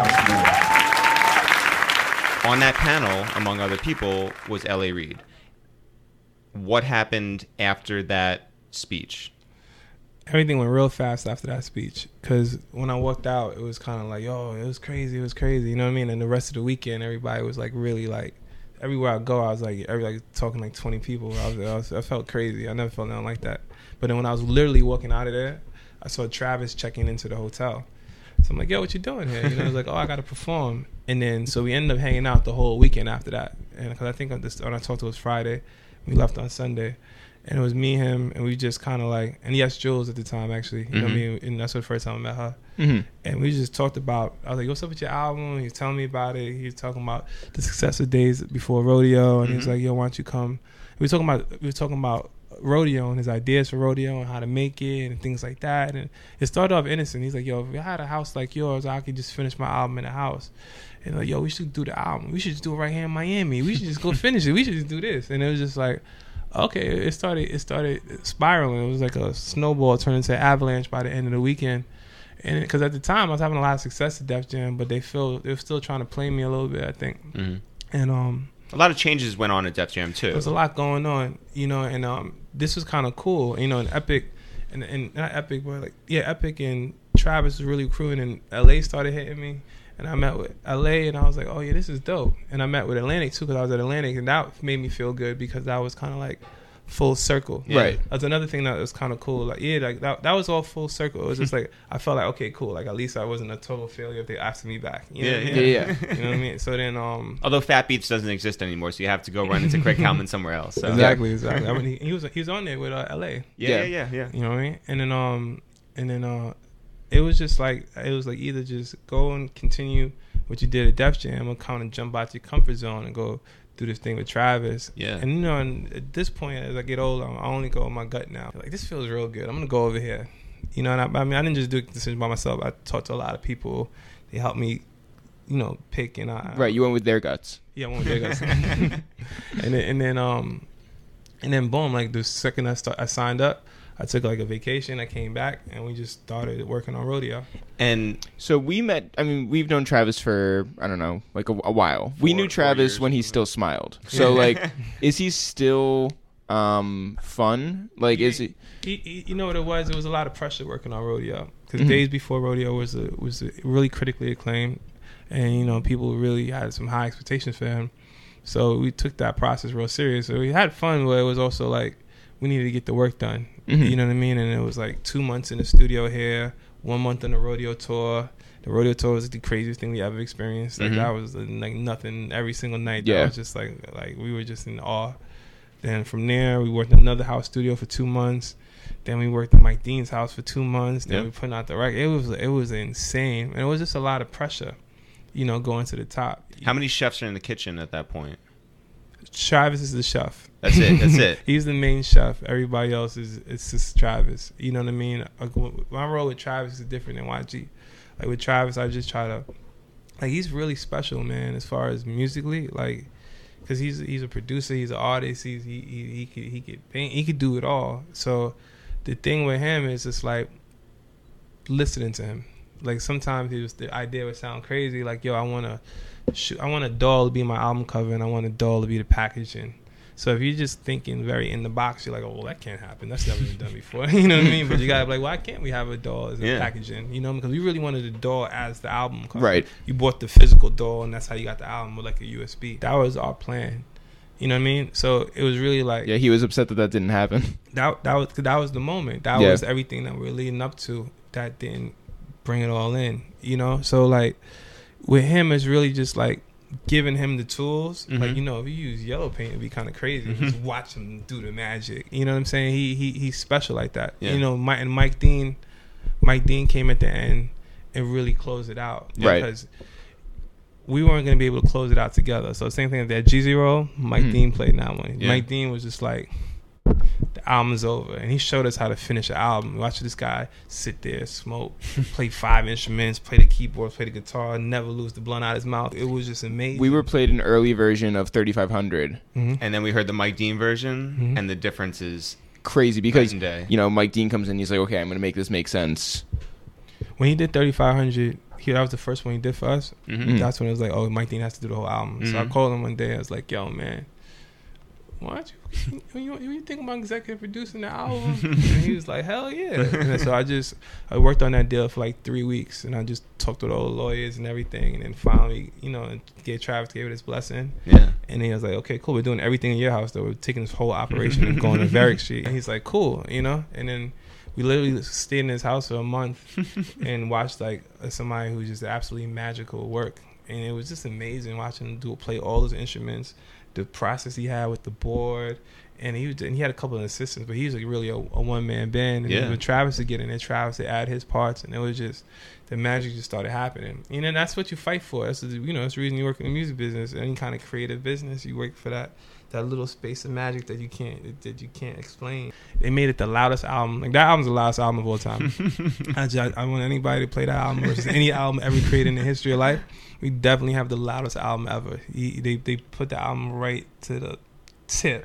Speaker 13: this.
Speaker 1: On that panel, among other people, was L.A. Reid. What happened after that speech?
Speaker 4: Everything went real fast after that speech, because when I walked out, it was kind of like, oh, it was crazy, you know what I mean? And the rest of the weekend, everybody was like really like, everywhere I go, I was like, talking like 20 people. I felt crazy. I never felt nothing like that. But then when I was literally walking out of there, I saw Travis checking into the hotel. So I'm like, yo, what you doing here? You know, I was like, oh, I got to perform. And then, so we ended up hanging out the whole weekend after that. And because I think when I talked to us Friday, we left on Sunday. And it was me, him, and we just kind of like, and yes, Jules at the time, actually. You know what I mean? And that's the first time I met her. Mm-hmm. And we just talked about, I was like, what's up with your album? He was telling me about it. He was talking about the success of Days Before Rodeo. And he was like, yo, why don't you come? We were talking about rodeo and his ideas for rodeo and how to make it and things like that. And it started off innocent. He's like, yo, if I had a house like yours, I could just finish my album in a house. And like, yo, we should do the album. We should just do it right here in Miami. We should just go finish it. We should just do this. And it was just like, okay, it started spiraling. It was like a snowball turned into an avalanche by the end of the weekend. And because at the time I was having a lot of success at Def Jam, but they were still trying to play me a little bit, I think. Mm-hmm. And
Speaker 1: a lot of changes went on at Def Jam too.
Speaker 4: There was a lot going on, you know, and this was kind of cool, you know. And Epic, and not Epic, but like Epic and Travis was really crewing, and LA started hitting me. And I met with LA, and I was like, oh yeah, this is dope. And I met with Atlantic too, because I was at Atlantic, and that made me feel good because that was kind of like full circle.
Speaker 1: Yeah.
Speaker 2: Right.
Speaker 4: That's another thing that was kind of cool. Like, yeah, like that was all full circle. It was just like, I felt like, okay, cool. Like, at least I wasn't a total failure if they asked me back. You know
Speaker 1: yeah.
Speaker 4: You know what I mean? So then,
Speaker 1: although Fat Beats doesn't exist anymore, so you have to go run into Craig Kalman somewhere else. So.
Speaker 4: Exactly. I mean, he was on there with LA.
Speaker 1: Yeah.
Speaker 4: You know what I mean? And then it was just like, either just go and continue what you did at Def Jam or kind of jump out your comfort zone and go do this thing with Travis.
Speaker 1: Yeah.
Speaker 4: And, you know, and at this point, as I get older, I only go with my gut now. Like, this feels real good. I'm going to go over here. You know, and I mean, I didn't just do the decision by myself. I talked to a lot of people. They helped me, you know, pick. And
Speaker 2: right, you went with their guts.
Speaker 4: Yeah, I went with their guts. and then boom, like the second I signed up, I took like a vacation. I came back and we just started working on Rodeo.
Speaker 1: And
Speaker 2: so we met. I mean, we've known Travis for I don't know, like a while. We knew Travis when he still smiled. So like, is he still fun? Like, is he?
Speaker 4: You know what it was? It was a lot of pressure working on Rodeo because Days Before Rodeo was really critically acclaimed, and you know people really had some high expectations for him. So we took that process real serious. So we had fun, but it was also like we needed to get the work done. You know what I mean? And it was like 2 months in the studio here, 1 month on the rodeo tour. The rodeo tour was the craziest thing we ever experienced. Like that was like nothing every single night. That was just like we were just in awe. Then from there, we worked in another house studio for 2 months. Then we worked at Mike Dean's house for 2 months. Then we put out the record. It was insane, and it was just a lot of pressure, you know, going to the top.
Speaker 1: How many chefs are in the kitchen at that point?
Speaker 4: Travis is the chef.
Speaker 1: That's it. That's it.
Speaker 4: He's the main chef. Everybody else it's just Travis. You know what I mean? My role with Travis is different than YG. Like with Travis, I just try to, like, he's really special, man, as far as musically, like, because he's a producer, he's an artist, he could paint, he could do it all. So the thing with him is just like listening to him. Like sometimes the idea would sound crazy, like, yo, I want a doll to be my album cover, and I want a doll to be the packaging. So if you're just thinking very in the box, you're like, oh, well, that can't happen. That's never been done before. You know what I mean? But you gotta be like, why can't we have a doll as a packaging? You know, because we really wanted a doll as the album cover.
Speaker 2: Right.
Speaker 4: You bought the physical doll, and that's how you got the album with like a USB. That was our plan. You know what I mean? So it was really like,
Speaker 2: yeah, he was upset that didn't happen.
Speaker 4: That was the moment. That was everything that we were leading up to. That didn't bring it all in. You know, so like with him, it's really just like giving him the tools. Like, you know, if you use yellow paint, it'd be kind of crazy. Just watch him do the magic. You know what I'm saying? He's special like that. You know, Mike Dean came at the end and really closed it out.
Speaker 2: Right.
Speaker 4: Because we weren't going to be able to close it out together. So same thing with that Jeezy role, Mike Dean played in that one. Mike Dean was just like, the album's over. And he showed us how to finish an album. Watch this guy sit there, smoke, play 5 instruments, play the keyboard, play the guitar, never lose the blunt out of his mouth. It was just amazing.
Speaker 2: We were played an early version of 3500.
Speaker 1: And then we heard the Mike Dean version, and the difference is
Speaker 2: crazy because,
Speaker 1: night and day.
Speaker 2: You know, Mike Dean comes in, he's like, okay, I'm going to make this make sense.
Speaker 4: When he did 3500, that was the first one he did for us. That's when it was like, oh, Mike Dean has to do the whole album. So I called him one day. I was like, yo, man, why don't you think about executive producing the album? And he was like, hell yeah. And so I worked on that deal for like 3 weeks, and I just talked with all the lawyers and everything, and then finally, you know, Travis gave it his blessing. And then he was like, okay, cool, we're doing everything in your house though. We're taking this whole operation and going to Varick Street. And he's like, cool, you know. And then we literally stayed in his house for a month and watched like somebody who just absolutely magical work. And it was just amazing watching him play all those instruments, the process he had with the board. And he had a couple of assistants, but he was like really a one-man band. And with Travis to get in there, Travis to add his parts, and it was just, the magic just started happening. You know, and that's what you fight for. That's, you know, that's the reason you work in the music business, any kind of creative business. You work for that little space of magic that you can't explain. They made it the loudest album. Like, that album's the loudest album of all time. I want anybody to play that album versus any album ever created in the history of life. We definitely have the loudest album ever. They put the album right to the tip,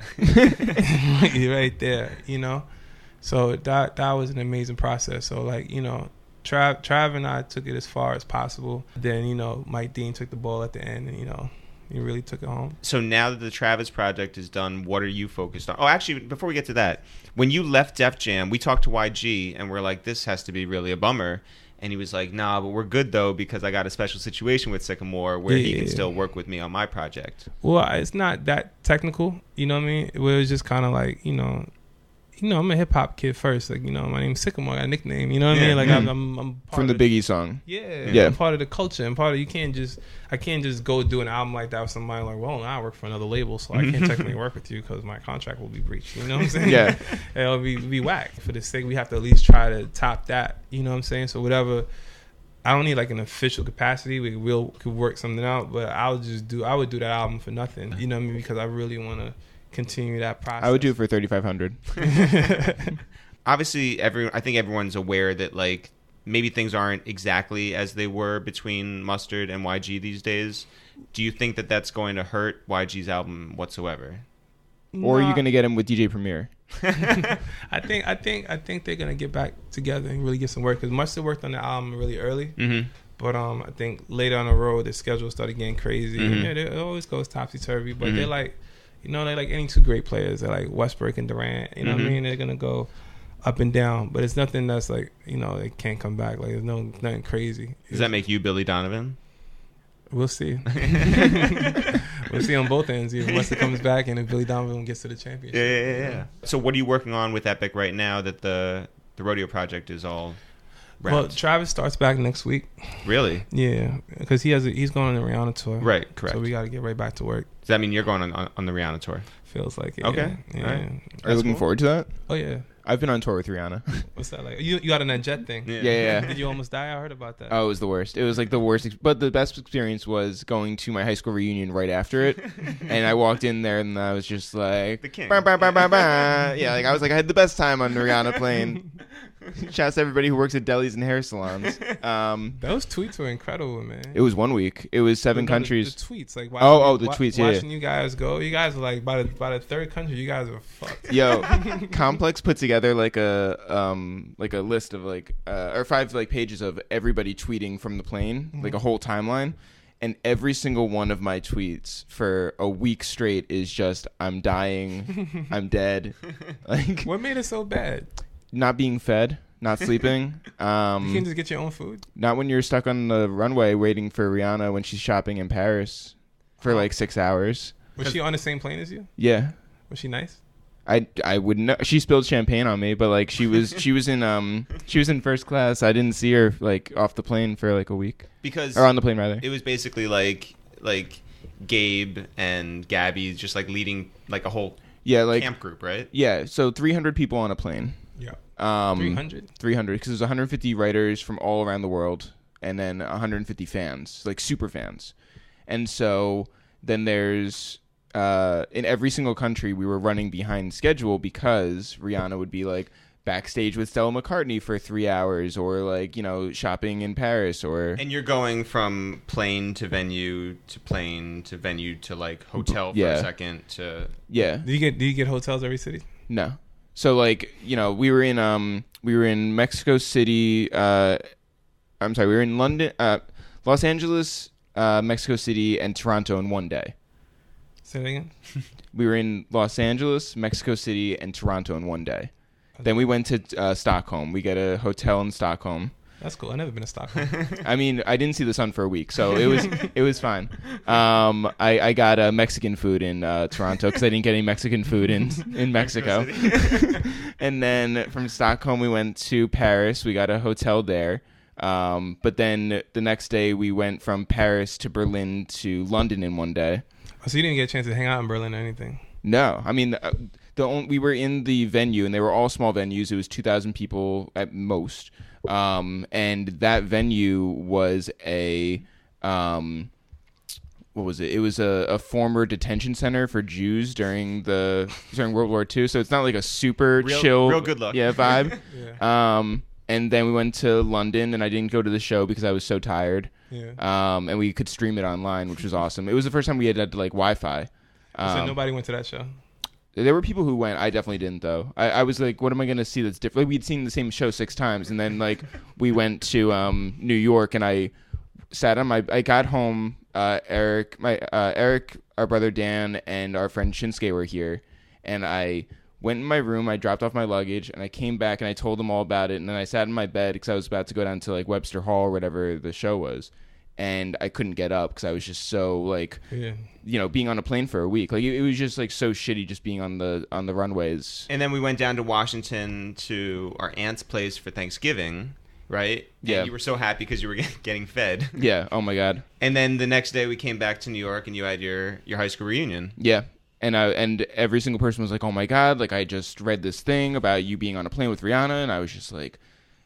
Speaker 4: right there. You know, so that was an amazing process. So like, you know, Trav and I took it as far as possible. Then, you know, Mike Dean took the ball at the end, and, you know, he really took it home.
Speaker 1: So now that the Travis project is done, what are you focused on? Oh, actually, before we get to that, when you left Def Jam, we talked to YG, and we're like, this has to be really a bummer. And he was like, nah, but we're good, though, because I got a special situation with Sycamore where he can still work with me on my project.
Speaker 4: Well, it's not that technical, you know what I mean? It was just kind of like, you know, I'm a hip-hop kid first. Like, you know, my name's Sycamore. I got a nickname, you know what I mean? Like, I'm part
Speaker 2: from the Biggie song.
Speaker 4: Yeah. I'm part of the culture. And I can't just go do an album like that with somebody like, well, now I work for another label, so I can't technically work with you because my contract will be breached. You know what I'm saying?
Speaker 2: Yeah.
Speaker 4: It'll be whack. For the sake, we have to at least try to top that. You know what I'm saying? So whatever I don't need like an official capacity. We could work something out, but I would do that album for nothing. You know what I mean? Because I really want to continue that process.
Speaker 2: I would do it for $3,500.
Speaker 1: Obviously, I think everyone's aware that like maybe things aren't exactly as they were between Mustard and YG these days. Do you think that that's going to hurt YG's album whatsoever?
Speaker 2: Or are you going to get him with DJ Premier?
Speaker 4: I think they're gonna get back together and really get some work, because Mustard worked on the album really early, but I think later on the road the schedule started getting crazy. Yeah, it always goes topsy turvy, but they're like, they're like any two great players. They're like Westbrook and Durant. You know what I mean? They're gonna go up and down, but it's nothing that's like they can't come back. Like there's nothing crazy.
Speaker 1: Does that make you Billy Donovan?
Speaker 4: We'll see. We'll see on both ends. If Mustard comes back and if Billy Donovan gets to the championship.
Speaker 1: Yeah. So what are you working on with Epic right now that the Rodeo project is all wrapped?
Speaker 4: Well, Travis starts back next week.
Speaker 1: Really?
Speaker 4: Yeah, because he's going on the Rihanna tour.
Speaker 1: Right, correct.
Speaker 4: So we got to get right back to work.
Speaker 1: Does that mean you're going on the Rihanna tour?
Speaker 4: Feels like it.
Speaker 1: Okay.
Speaker 4: Yeah.
Speaker 1: All right.
Speaker 2: Are you looking forward to that?
Speaker 4: Oh, yeah.
Speaker 2: I've been on tour with Rihanna.
Speaker 4: What's that like? You got on that jet thing?
Speaker 2: Yeah.
Speaker 4: Did you almost die? I heard about that.
Speaker 2: Oh, it was the worst. It was like the worst. But the best experience was going to my high school reunion right after it. And I walked in there and I was just like,
Speaker 1: the king.
Speaker 2: Bah, bah, bah, bah, bah. Yeah, like I was like, I had the best time on the Rihanna plane. Shouts to everybody who works at delis and hair salons.
Speaker 4: Those tweets were incredible, man.
Speaker 2: It was 1 week. It was 7 countries.
Speaker 4: The tweets, like
Speaker 2: the tweets. Yeah.
Speaker 4: Watching you guys go, you guys were like by the third country, you guys were fucked.
Speaker 2: Yo, Complex put together like a list of or 5 pages of everybody tweeting from the plane, like a whole timeline. And every single one of my tweets for a week straight is just, I'm dying, I'm dead. Like,
Speaker 4: what made it so bad?
Speaker 2: Not being fed, not sleeping.
Speaker 4: You can just get your own food?
Speaker 2: Not when you're stuck on the runway waiting for Rihanna when she's shopping in Paris for like 6 hours.
Speaker 4: Was she on the same plane as you?
Speaker 2: Yeah.
Speaker 4: Was she nice?
Speaker 2: I wouldn't know. She spilled champagne on me, but like she was in first class. I didn't see her like off the plane for like a week. Or on the plane rather.
Speaker 1: It was basically like Gabe and Gabby just like leading like a whole camp group, right?
Speaker 2: Yeah, so 300 people on a plane.
Speaker 4: Yeah.
Speaker 2: 300 because there's 150 writers from all around the world and then 150 fans, like super fans. And so then there's in every single country we were running behind schedule because Rihanna would be like backstage with Stella McCartney for 3 hours or like, shopping in Paris or...
Speaker 1: And you're going from plane to venue to plane to venue to like hotel for a second to...
Speaker 2: Yeah.
Speaker 4: Do you get hotels every city?
Speaker 2: No. So like, we were in Mexico City, we were in London, Los Angeles, Mexico City and Toronto in one day.
Speaker 4: Say that again?
Speaker 2: We were in Los Angeles, Mexico City, and Toronto in one day. Then we went to Stockholm. We got a hotel in Stockholm.
Speaker 4: That's cool. I've never been to Stockholm.
Speaker 2: I mean, I didn't see the sun for a week, so it was fine. I got Mexican food in Toronto because I didn't get any Mexican food in Mexico. And then from Stockholm, we went to Paris. We got a hotel there. But then the next day, we went from Paris to Berlin to London in one day.
Speaker 4: So you didn't get a chance to hang out in Berlin or anything?
Speaker 2: No. I mean, we were in the venue, and they were all small venues. It was 2,000 people at most. And that venue was what was it? It was a former detention center for Jews during World War II. So it's not like a super chill,
Speaker 1: real good luck.
Speaker 2: Vibe.
Speaker 4: Yeah.
Speaker 2: And then we went to London, and I didn't go to the show because I was so tired.
Speaker 4: Yeah.
Speaker 2: And we could stream it online, which was awesome. It was the first time we had like Wi-Fi.
Speaker 4: So nobody went to that show?
Speaker 2: There were people who went. I definitely didn't, though. I was like, what am I going to see that's different? Like, we'd seen the same show 6 times, and then like we went to New York, and I sat on I got home. Eric, our brother Dan, and our friend Shinsuke were here, and I went in my room. I dropped off my luggage, and I came back, and I told them all about it. And then I sat in my bed because I was about to go down to like Webster Hall or whatever the show was. And I couldn't get up because I was just so like, being on a plane for a week. Like it was just like so shitty just being on the runways.
Speaker 1: And then we went down to Washington to our aunt's place for Thanksgiving, right?
Speaker 2: Yeah.
Speaker 1: And you were so happy because you were getting fed.
Speaker 2: Yeah. Oh my God.
Speaker 1: And then the next day we came back to New York and you had your high school reunion.
Speaker 2: Yeah. And every single person was like, oh my God, like I just read this thing about you being on a plane with Rihanna, and I was just like,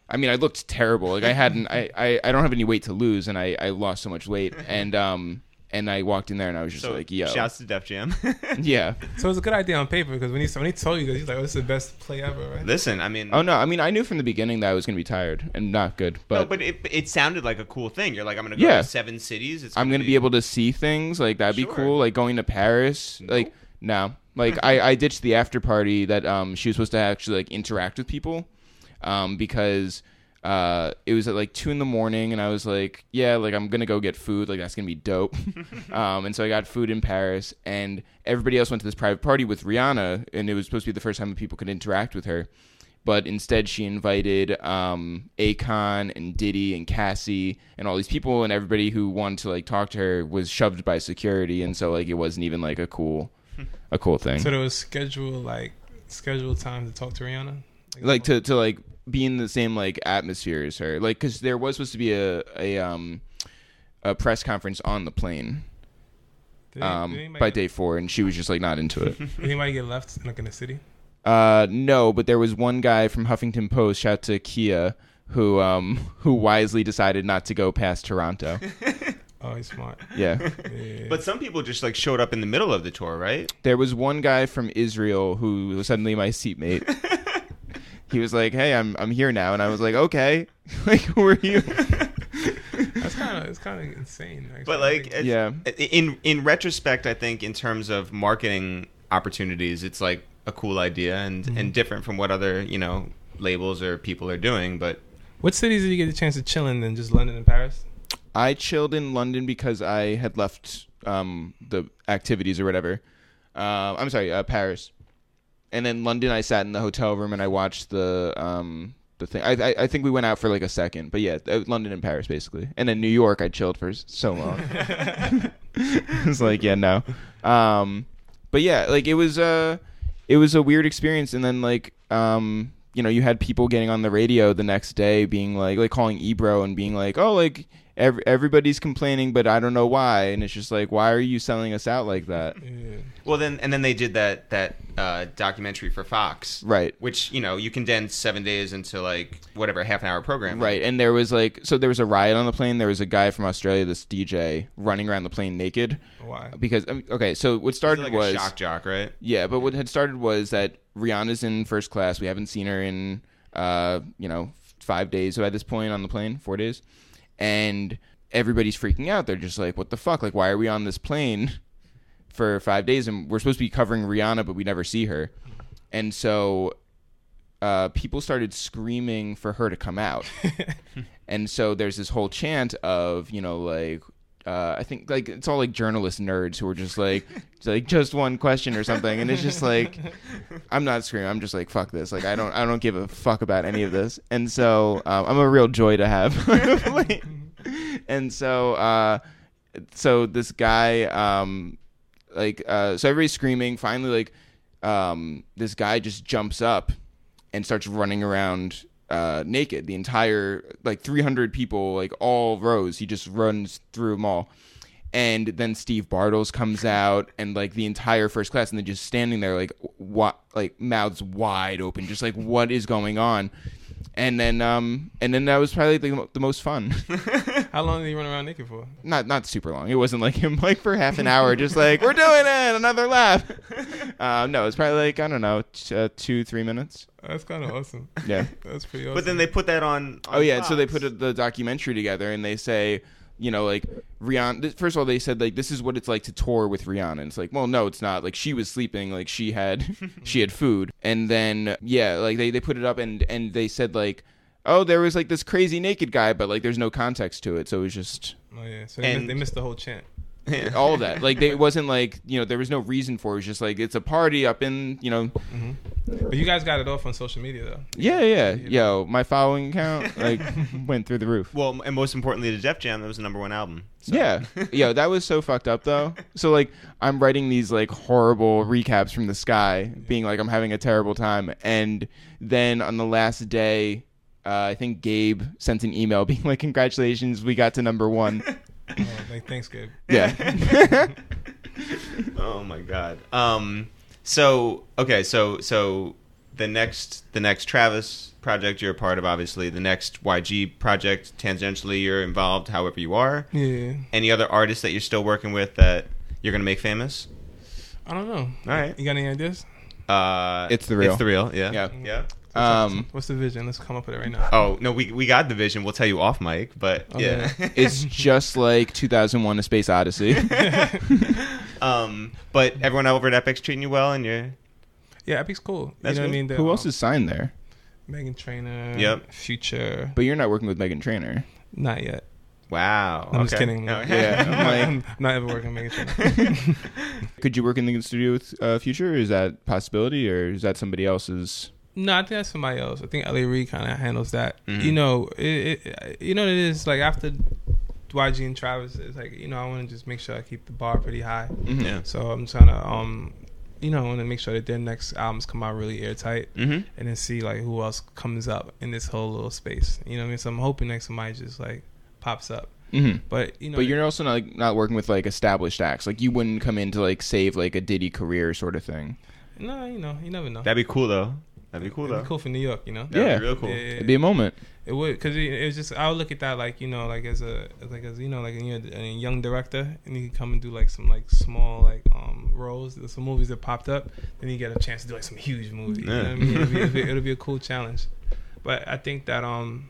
Speaker 2: I mean, I looked terrible. Like I don't have any weight to lose, and I lost so much weight. And I walked in there, and I was just like, yo.
Speaker 1: Shouts to Def Jam.
Speaker 2: Yeah.
Speaker 4: So it was a good idea on paper because when he told you that, he's like, "Oh, this is the best play ever," right?
Speaker 1: Listen, I mean.
Speaker 2: Oh no, I mean, I knew from the beginning that I was going to be tired and not good. But
Speaker 1: no, but it sounded like a cool thing. You're like, I'm going to go to 7 cities.
Speaker 2: I'm going to be able to see things. Like that'd be cool. Like going to Paris.
Speaker 1: Nope.
Speaker 2: Like no. Like I ditched the after party that she was supposed to actually like interact with people, because it was at like 2 a.m, and I was like, yeah, like I'm gonna go get food. Like that's gonna be dope. And so I got food in Paris, and everybody else went to this private party with Rihanna, and it was supposed to be the first time that people could interact with her. But instead, she invited Akon and Diddy and Cassie and all these people, and everybody who wanted to like talk to her was shoved by security, and so like it wasn't even like a cool thing.
Speaker 4: So there was scheduled time to talk to Rihanna,
Speaker 2: like to like be in the same like atmosphere as her, like because there was supposed to be a press conference on the plane by day 4, and she was just like not into it.
Speaker 4: Did anybody get left like in the city?
Speaker 2: No, but there was one guy from Huffington Post, shout out to Kia, who wisely decided not to go past Toronto.
Speaker 4: Oh, he's smart.
Speaker 2: Yeah.
Speaker 1: But some people just like showed up in the middle of the tour, right?
Speaker 2: There was one guy from Israel who was suddenly my seatmate. He was like, "Hey, I'm here now," and I was like, "Okay." Like, who are you?
Speaker 4: It's kind of insane. Actually.
Speaker 1: But like,
Speaker 2: yeah.
Speaker 1: In retrospect, I think in terms of marketing opportunities, it's like a cool idea and different from what other labels or people are doing. But
Speaker 4: what cities did you get the chance to chill in? Then just London and Paris?
Speaker 2: I chilled in London because I had left the activities or whatever. I'm sorry, Paris. And then London, I sat in the hotel room and I watched the thing. I think we went out for like a second, but yeah, London and Paris basically. And then New York, I chilled for so long. It's like, yeah, no. But yeah, like it was a weird experience. And then like you had people getting on the radio the next day being like calling Ebro and being like, oh, like everybody's complaining, but I don't know why. And it's just like, why are you selling us out like that?
Speaker 4: Yeah.
Speaker 1: Well, then they did that documentary for Fox,
Speaker 2: right?
Speaker 1: Which you condense 7 days into like whatever half-an-hour program,
Speaker 2: right? And there was there was a riot on the plane. There was a guy from Australia, this DJ, running around the plane naked.
Speaker 4: Why?
Speaker 2: Because so what started was
Speaker 1: a shock jock, right?
Speaker 2: Yeah, but what had started was that Rihanna's in first class. We haven't seen her in 5 days by this point on the plane, 4 days. And everybody's freaking out. They're just like, what the fuck? Like, why are we on this plane for 5 days? And we're supposed to be covering Rihanna, but we never see her. And so people started screaming for her to come out. And so there's this whole chant of, I think like it's all like journalist nerds who are just like just one question or something, and it's just like I'm not screaming. I'm just like fuck this. Like I don't give a fuck about any of this. And so I'm a real joy to have. And so this guy so everybody's screaming. Finally, this guy just jumps up and starts running around naked. The entire 300 people, all rows, he just runs through them all. And then Steve Bartles comes out, and the entire first class, and they're just standing there mouths wide open, just like, what is going on? And then that was probably the most fun.
Speaker 4: How long did he run around naked for?
Speaker 2: Not super long. It wasn't like him for half an hour, just like, we're doing it, another lap. No, it's probably I don't know, 2-3 minutes.
Speaker 4: That's kind of awesome.
Speaker 2: Yeah,
Speaker 4: that's pretty awesome.
Speaker 1: But then they put that on
Speaker 2: oh yeah,
Speaker 1: Fox.
Speaker 2: So they put the documentary together, and they say, Rihanna. First of all, they said this is what it's like to tour with Rihanna. And it's like, well, no, it's not. She was sleeping. She had food. And then they put it up, and they said oh, there was this crazy naked guy, but there's no context to it, so it was just.
Speaker 4: Oh yeah, so they missed the whole chant.
Speaker 2: All of that. It wasn't there was no reason for it. It was just it's a party up in
Speaker 4: Mm-hmm. But you guys got it off on social media though.
Speaker 2: Yeah. Yo, my following count went through the roof.
Speaker 1: Well, and most importantly, to Def Jam, that was the #1 album. So.
Speaker 2: Yeah. Yo, that was so fucked up though. So I'm writing these horrible recaps from the sky, being I'm having a terrible time, and then on the last day, I think Gabe sent an email being congratulations, we got to #1.
Speaker 4: Oh, thanks, Gabe.
Speaker 2: Yeah.
Speaker 1: Oh my God. So the next Travis project you're a part of, obviously. The next YG project, tangentially, you're involved, however you are.
Speaker 4: Yeah.
Speaker 1: Any other artists that you're still working with that you're gonna make famous?
Speaker 4: I don't know.
Speaker 1: All right.
Speaker 4: You got any ideas?
Speaker 2: It's the real.
Speaker 1: It's the real. Yeah.
Speaker 2: Yeah.
Speaker 4: What's the vision? Let's come up with it right now.
Speaker 1: Oh no, we got the vision. We'll tell you off mic, but yeah,
Speaker 2: it's just like 2001: A Space Odyssey.
Speaker 1: But everyone over at Epic's treating you well, and you're
Speaker 4: Epic's cool.
Speaker 1: That's
Speaker 4: you know
Speaker 1: cool.
Speaker 4: what I mean?
Speaker 2: Who else is signed there?
Speaker 4: Meghan Trainor.
Speaker 1: Yep.
Speaker 4: Future.
Speaker 2: But you're not working with Meghan Trainor.
Speaker 4: Not yet.
Speaker 1: Wow.
Speaker 4: I'm just kidding.
Speaker 1: No.
Speaker 4: I'm not ever working with Meghan Trainor.
Speaker 2: Could you work in the studio with Future? Is that a possibility, or is that somebody else's?
Speaker 4: No, I think that's somebody else. I think L.A. Reid kind of handles that.
Speaker 1: Mm-hmm.
Speaker 4: You know, you know what it is? Like, after YG and Travis, it's like, you know, I want to just make sure I keep the bar pretty high.
Speaker 1: Mm-hmm. Yeah.
Speaker 4: So I'm trying to, you know, I want to make sure that their next albums come out really airtight,
Speaker 1: Mm-hmm.
Speaker 4: and then see, like, who else comes up in this whole little space. You know what I mean? So I'm hoping that somebody just, like, pops up.
Speaker 2: Mm-hmm.
Speaker 4: But, you know.
Speaker 2: But you're also not working with, like, established acts. Like, you wouldn't come in to, like, save, like, a Diddy career sort of thing.
Speaker 4: No, you know, you never know.
Speaker 1: That'd be cool, though. It'd be
Speaker 4: cool for New York, you know?
Speaker 1: That'd be real cool.
Speaker 2: It'd be a moment.
Speaker 4: It would, because it's just, I would look at that like, you know, like as you know, like you're a young director, and you can come and do like some like small like roles. There's some movies that popped up, then you get a chance to do like some huge movie. You know what I mean? It'll be a cool challenge. But I think that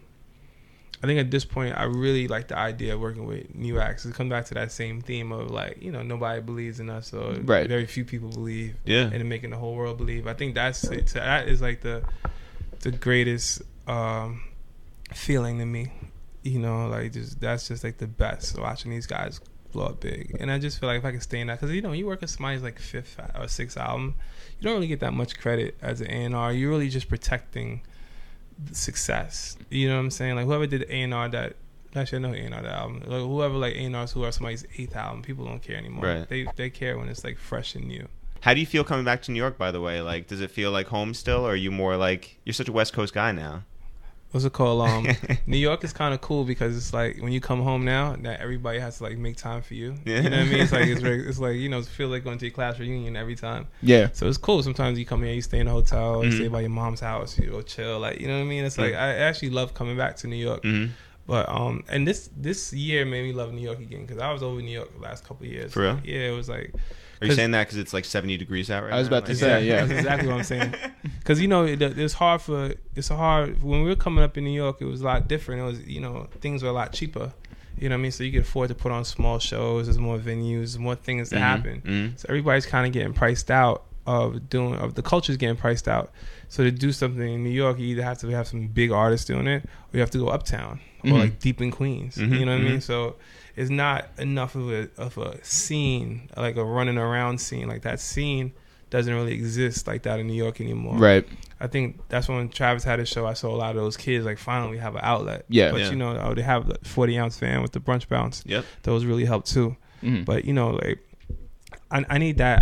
Speaker 4: at this point I really like the idea of working with new acts. It comes back to that same theme of like, you know, nobody believes in us, or very few people believe, and making the whole world believe. I think that is like the greatest feeling to me, you know, like that's just like the best, watching these guys blow up big. And I just feel like if I could stay in that, because you know, you work at somebody's like 5th or 6th album, you don't really get that much credit as an A&R. You're really just protecting the success, you know what I'm saying? Like whoever did A&R that, actually I know A&R that album, like whoever like A&Rs who are somebody's 8th album, people don't care anymore.
Speaker 1: Right.
Speaker 4: They care when it's like fresh and new.
Speaker 1: How do you feel coming back to New York, by the way? Like, does it feel like home still, or are you more like, you're such a West Coast guy now?
Speaker 4: What's it called? New York is kind of cool because it's like when you come home now, that everybody has to like make time for you.
Speaker 1: Yeah.
Speaker 4: You know what I mean? It's like it's like, you know, it feels like going to your class reunion every time.
Speaker 2: Yeah.
Speaker 4: So it's cool. Sometimes you come here, you stay in a hotel, you stay by your mom's house, you go chill. Like, you know what I mean? It's like I actually love coming back to New York.
Speaker 1: Mm-hmm.
Speaker 4: But and this year made me love New York again, because I was over New York the last couple of years.
Speaker 1: For real?
Speaker 4: Yeah, it was like.
Speaker 1: Are you saying that because it's like 70 degrees out right now?
Speaker 2: I was about to
Speaker 1: like,
Speaker 2: say, yeah.
Speaker 4: That's exactly what I'm saying. Because, you know, it's hard when we were coming up in New York, it was a lot different. It was, you know, things were a lot cheaper. You know what I mean? So you could afford to put on small shows, there's more venues, there's more things that happen.
Speaker 1: Mm-hmm.
Speaker 4: So everybody's kind of getting priced out of the culture's getting priced out. So to do something in New York, you either have to have some big artists doing it, or you have to go uptown, or like deep in Queens.
Speaker 1: Mm-hmm.
Speaker 4: You know what I mean? So it's not enough of a scene, like a running around scene. Like that scene doesn't really exist like that in New York anymore.
Speaker 2: Right.
Speaker 4: I think that's when Travis had his show. I saw a lot of those kids like finally have an outlet.
Speaker 2: Yeah.
Speaker 4: But you know, they have the 40-ounce fan with the brunch bounce.
Speaker 1: Yep.
Speaker 4: Those really help too.
Speaker 2: Mm-hmm.
Speaker 4: But you know, like I need that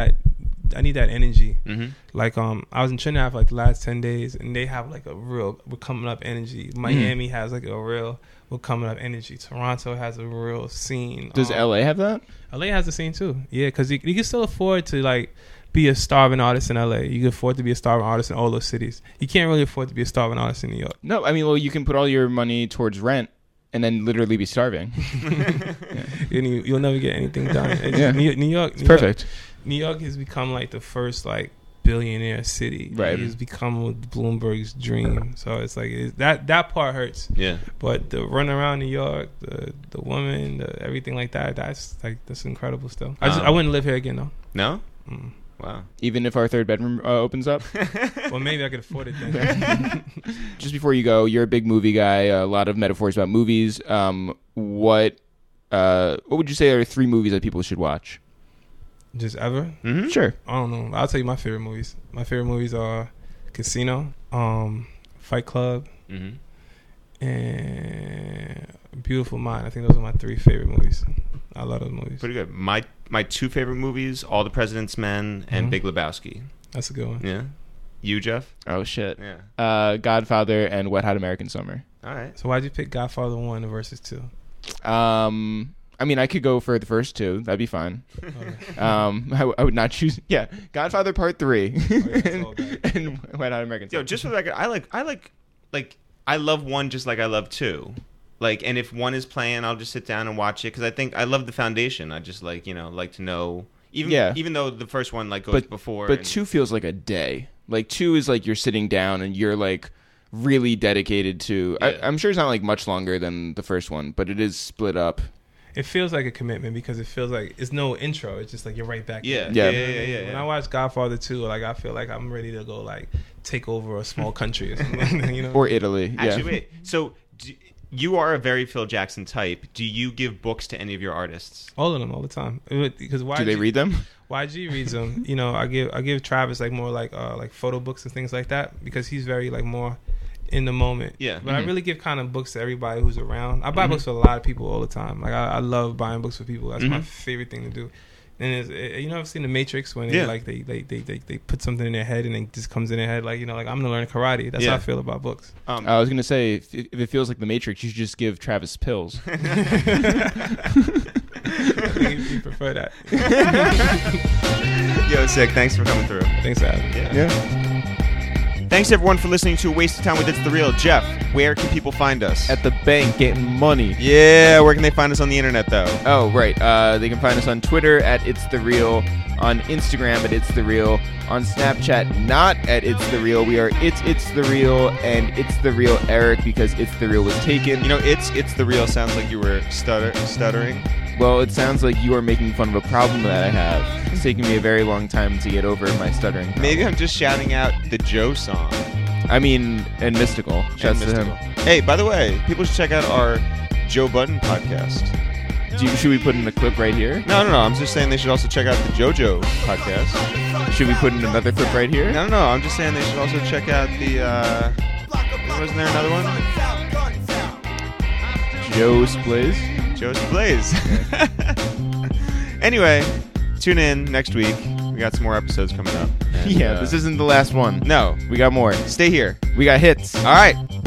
Speaker 4: energy.
Speaker 1: Mm-hmm.
Speaker 4: Like I was in Trinidad for like the last 10 days, and they have like a real we're coming up energy. Miami has like a real we're coming up energy. Toronto has a real scene.
Speaker 2: Does LA have that?
Speaker 4: LA has a scene too. Yeah, because you can still afford to like be a starving artist in LA. You can afford to be a starving artist in all those cities. You can't really afford to be a starving artist in New York.
Speaker 2: No, I mean, well, you can put all your money towards rent and then literally be starving.
Speaker 4: You'll never get anything done. New York,
Speaker 2: it's perfect.
Speaker 4: New York has become like the first like billionaire city.
Speaker 2: Right.
Speaker 4: It's become Bloomberg's dream. So it's like that part hurts.
Speaker 1: Yeah.
Speaker 4: But the run around New York, the woman, everything like that, that's incredible stuff. I wouldn't live here again though.
Speaker 1: No? Wow.
Speaker 2: Even if our 3rd bedroom opens up?
Speaker 4: Well, maybe I could afford it then.
Speaker 2: Just before you go, you're a big movie guy, a lot of metaphors about movies. What would you say are 3 movies that people should watch?
Speaker 4: Just ever?
Speaker 2: Mm-hmm. Sure.
Speaker 4: I don't know. I'll tell you my favorite movies. My favorite movies are Casino, Fight Club, and Beautiful Mind. I think those are my 3 favorite movies. I love those movies.
Speaker 1: Pretty good. My 2 favorite movies, All the President's Men and Big Lebowski.
Speaker 4: That's a good one.
Speaker 1: Yeah. You, Jeff?
Speaker 2: Oh, shit.
Speaker 1: Yeah.
Speaker 2: Godfather and Wet Hot American Summer.
Speaker 1: All right.
Speaker 4: So why'd you pick Godfather 1 versus 2?
Speaker 2: I I mean, I could go for the first two. That'd be fine. I would not choose. Yeah, Godfather Part 3 and Wet Hot American Summer.
Speaker 1: Yo, just for the record, I love 1 just like I love 2. Like, and if 1 is playing, I'll just sit down and watch it because I think I love the foundation. I just like to know even though the first one like goes before.
Speaker 2: But 2 feels like a day. Like 2 is like you're sitting down and you're like really dedicated to. Yeah. I'm sure it's not like much longer than the first one, but it is split up.
Speaker 4: It feels like a commitment because it feels like it's no intro. It's just like you're right back.
Speaker 1: Yeah.
Speaker 4: When I watch Godfather 2, like I feel like I'm ready to go like take over a small country or something,
Speaker 2: Or Italy.
Speaker 1: Actually, wait. So you are a very Phil Jackson type. Do you give books to any of your artists?
Speaker 4: All of them, all the time. Because
Speaker 2: do they read them?
Speaker 4: YG reads them. I give Travis like more like photo books and things like that because he's very like more in the moment.
Speaker 1: Yeah.
Speaker 4: But I really give kind of books to everybody who's around. I buy books for a lot of people all the time. Like I love buying books for people. That's my favorite thing to do. And I've seen The Matrix when they put something in their head and it just comes in their head like I'm gonna learn karate. That's how I feel about books.
Speaker 2: I was gonna say if it feels like The Matrix, you should just give Travis pills.
Speaker 4: I think you prefer that.
Speaker 1: Yo, sick. Thanks for coming through.
Speaker 4: Thanks for having me.
Speaker 1: Yeah. Thanks everyone for listening to Waste of Time with It's The Real. Jeff, where can people find us?
Speaker 2: At the bank getting money.
Speaker 1: Yeah, where can they find us on the internet though?
Speaker 2: Oh, right. They can find us on Twitter at It's The Real, on Instagram at It's The Real, on Snapchat not at It's The Real. We are It's The Real and It's The Real Eric because It's The Real was taken.
Speaker 1: It's The Real sounds like you were stuttering.
Speaker 2: Well, it sounds like you are making fun of a problem that I have. It's taking me a very long time to get over my stuttering problem.
Speaker 1: Maybe I'm just shouting out the Joe song.
Speaker 2: I mean, and Mystical. Shouts to him.
Speaker 1: Hey, by the way, people should check out our Joe Budden podcast.
Speaker 2: Should we put in a clip right here?
Speaker 1: No. I'm just saying they should also check out the JoJo podcast.
Speaker 2: Should we put in another clip right here?
Speaker 1: No. I'm just saying they should also check out the... wasn't there another one?
Speaker 2: Joe's Blaze.
Speaker 1: Anyway, tune in next week. We got some more episodes coming up.
Speaker 2: And, this isn't the last one.
Speaker 1: No.
Speaker 2: We got more.
Speaker 1: Stay here.
Speaker 2: We got hits.
Speaker 1: All right.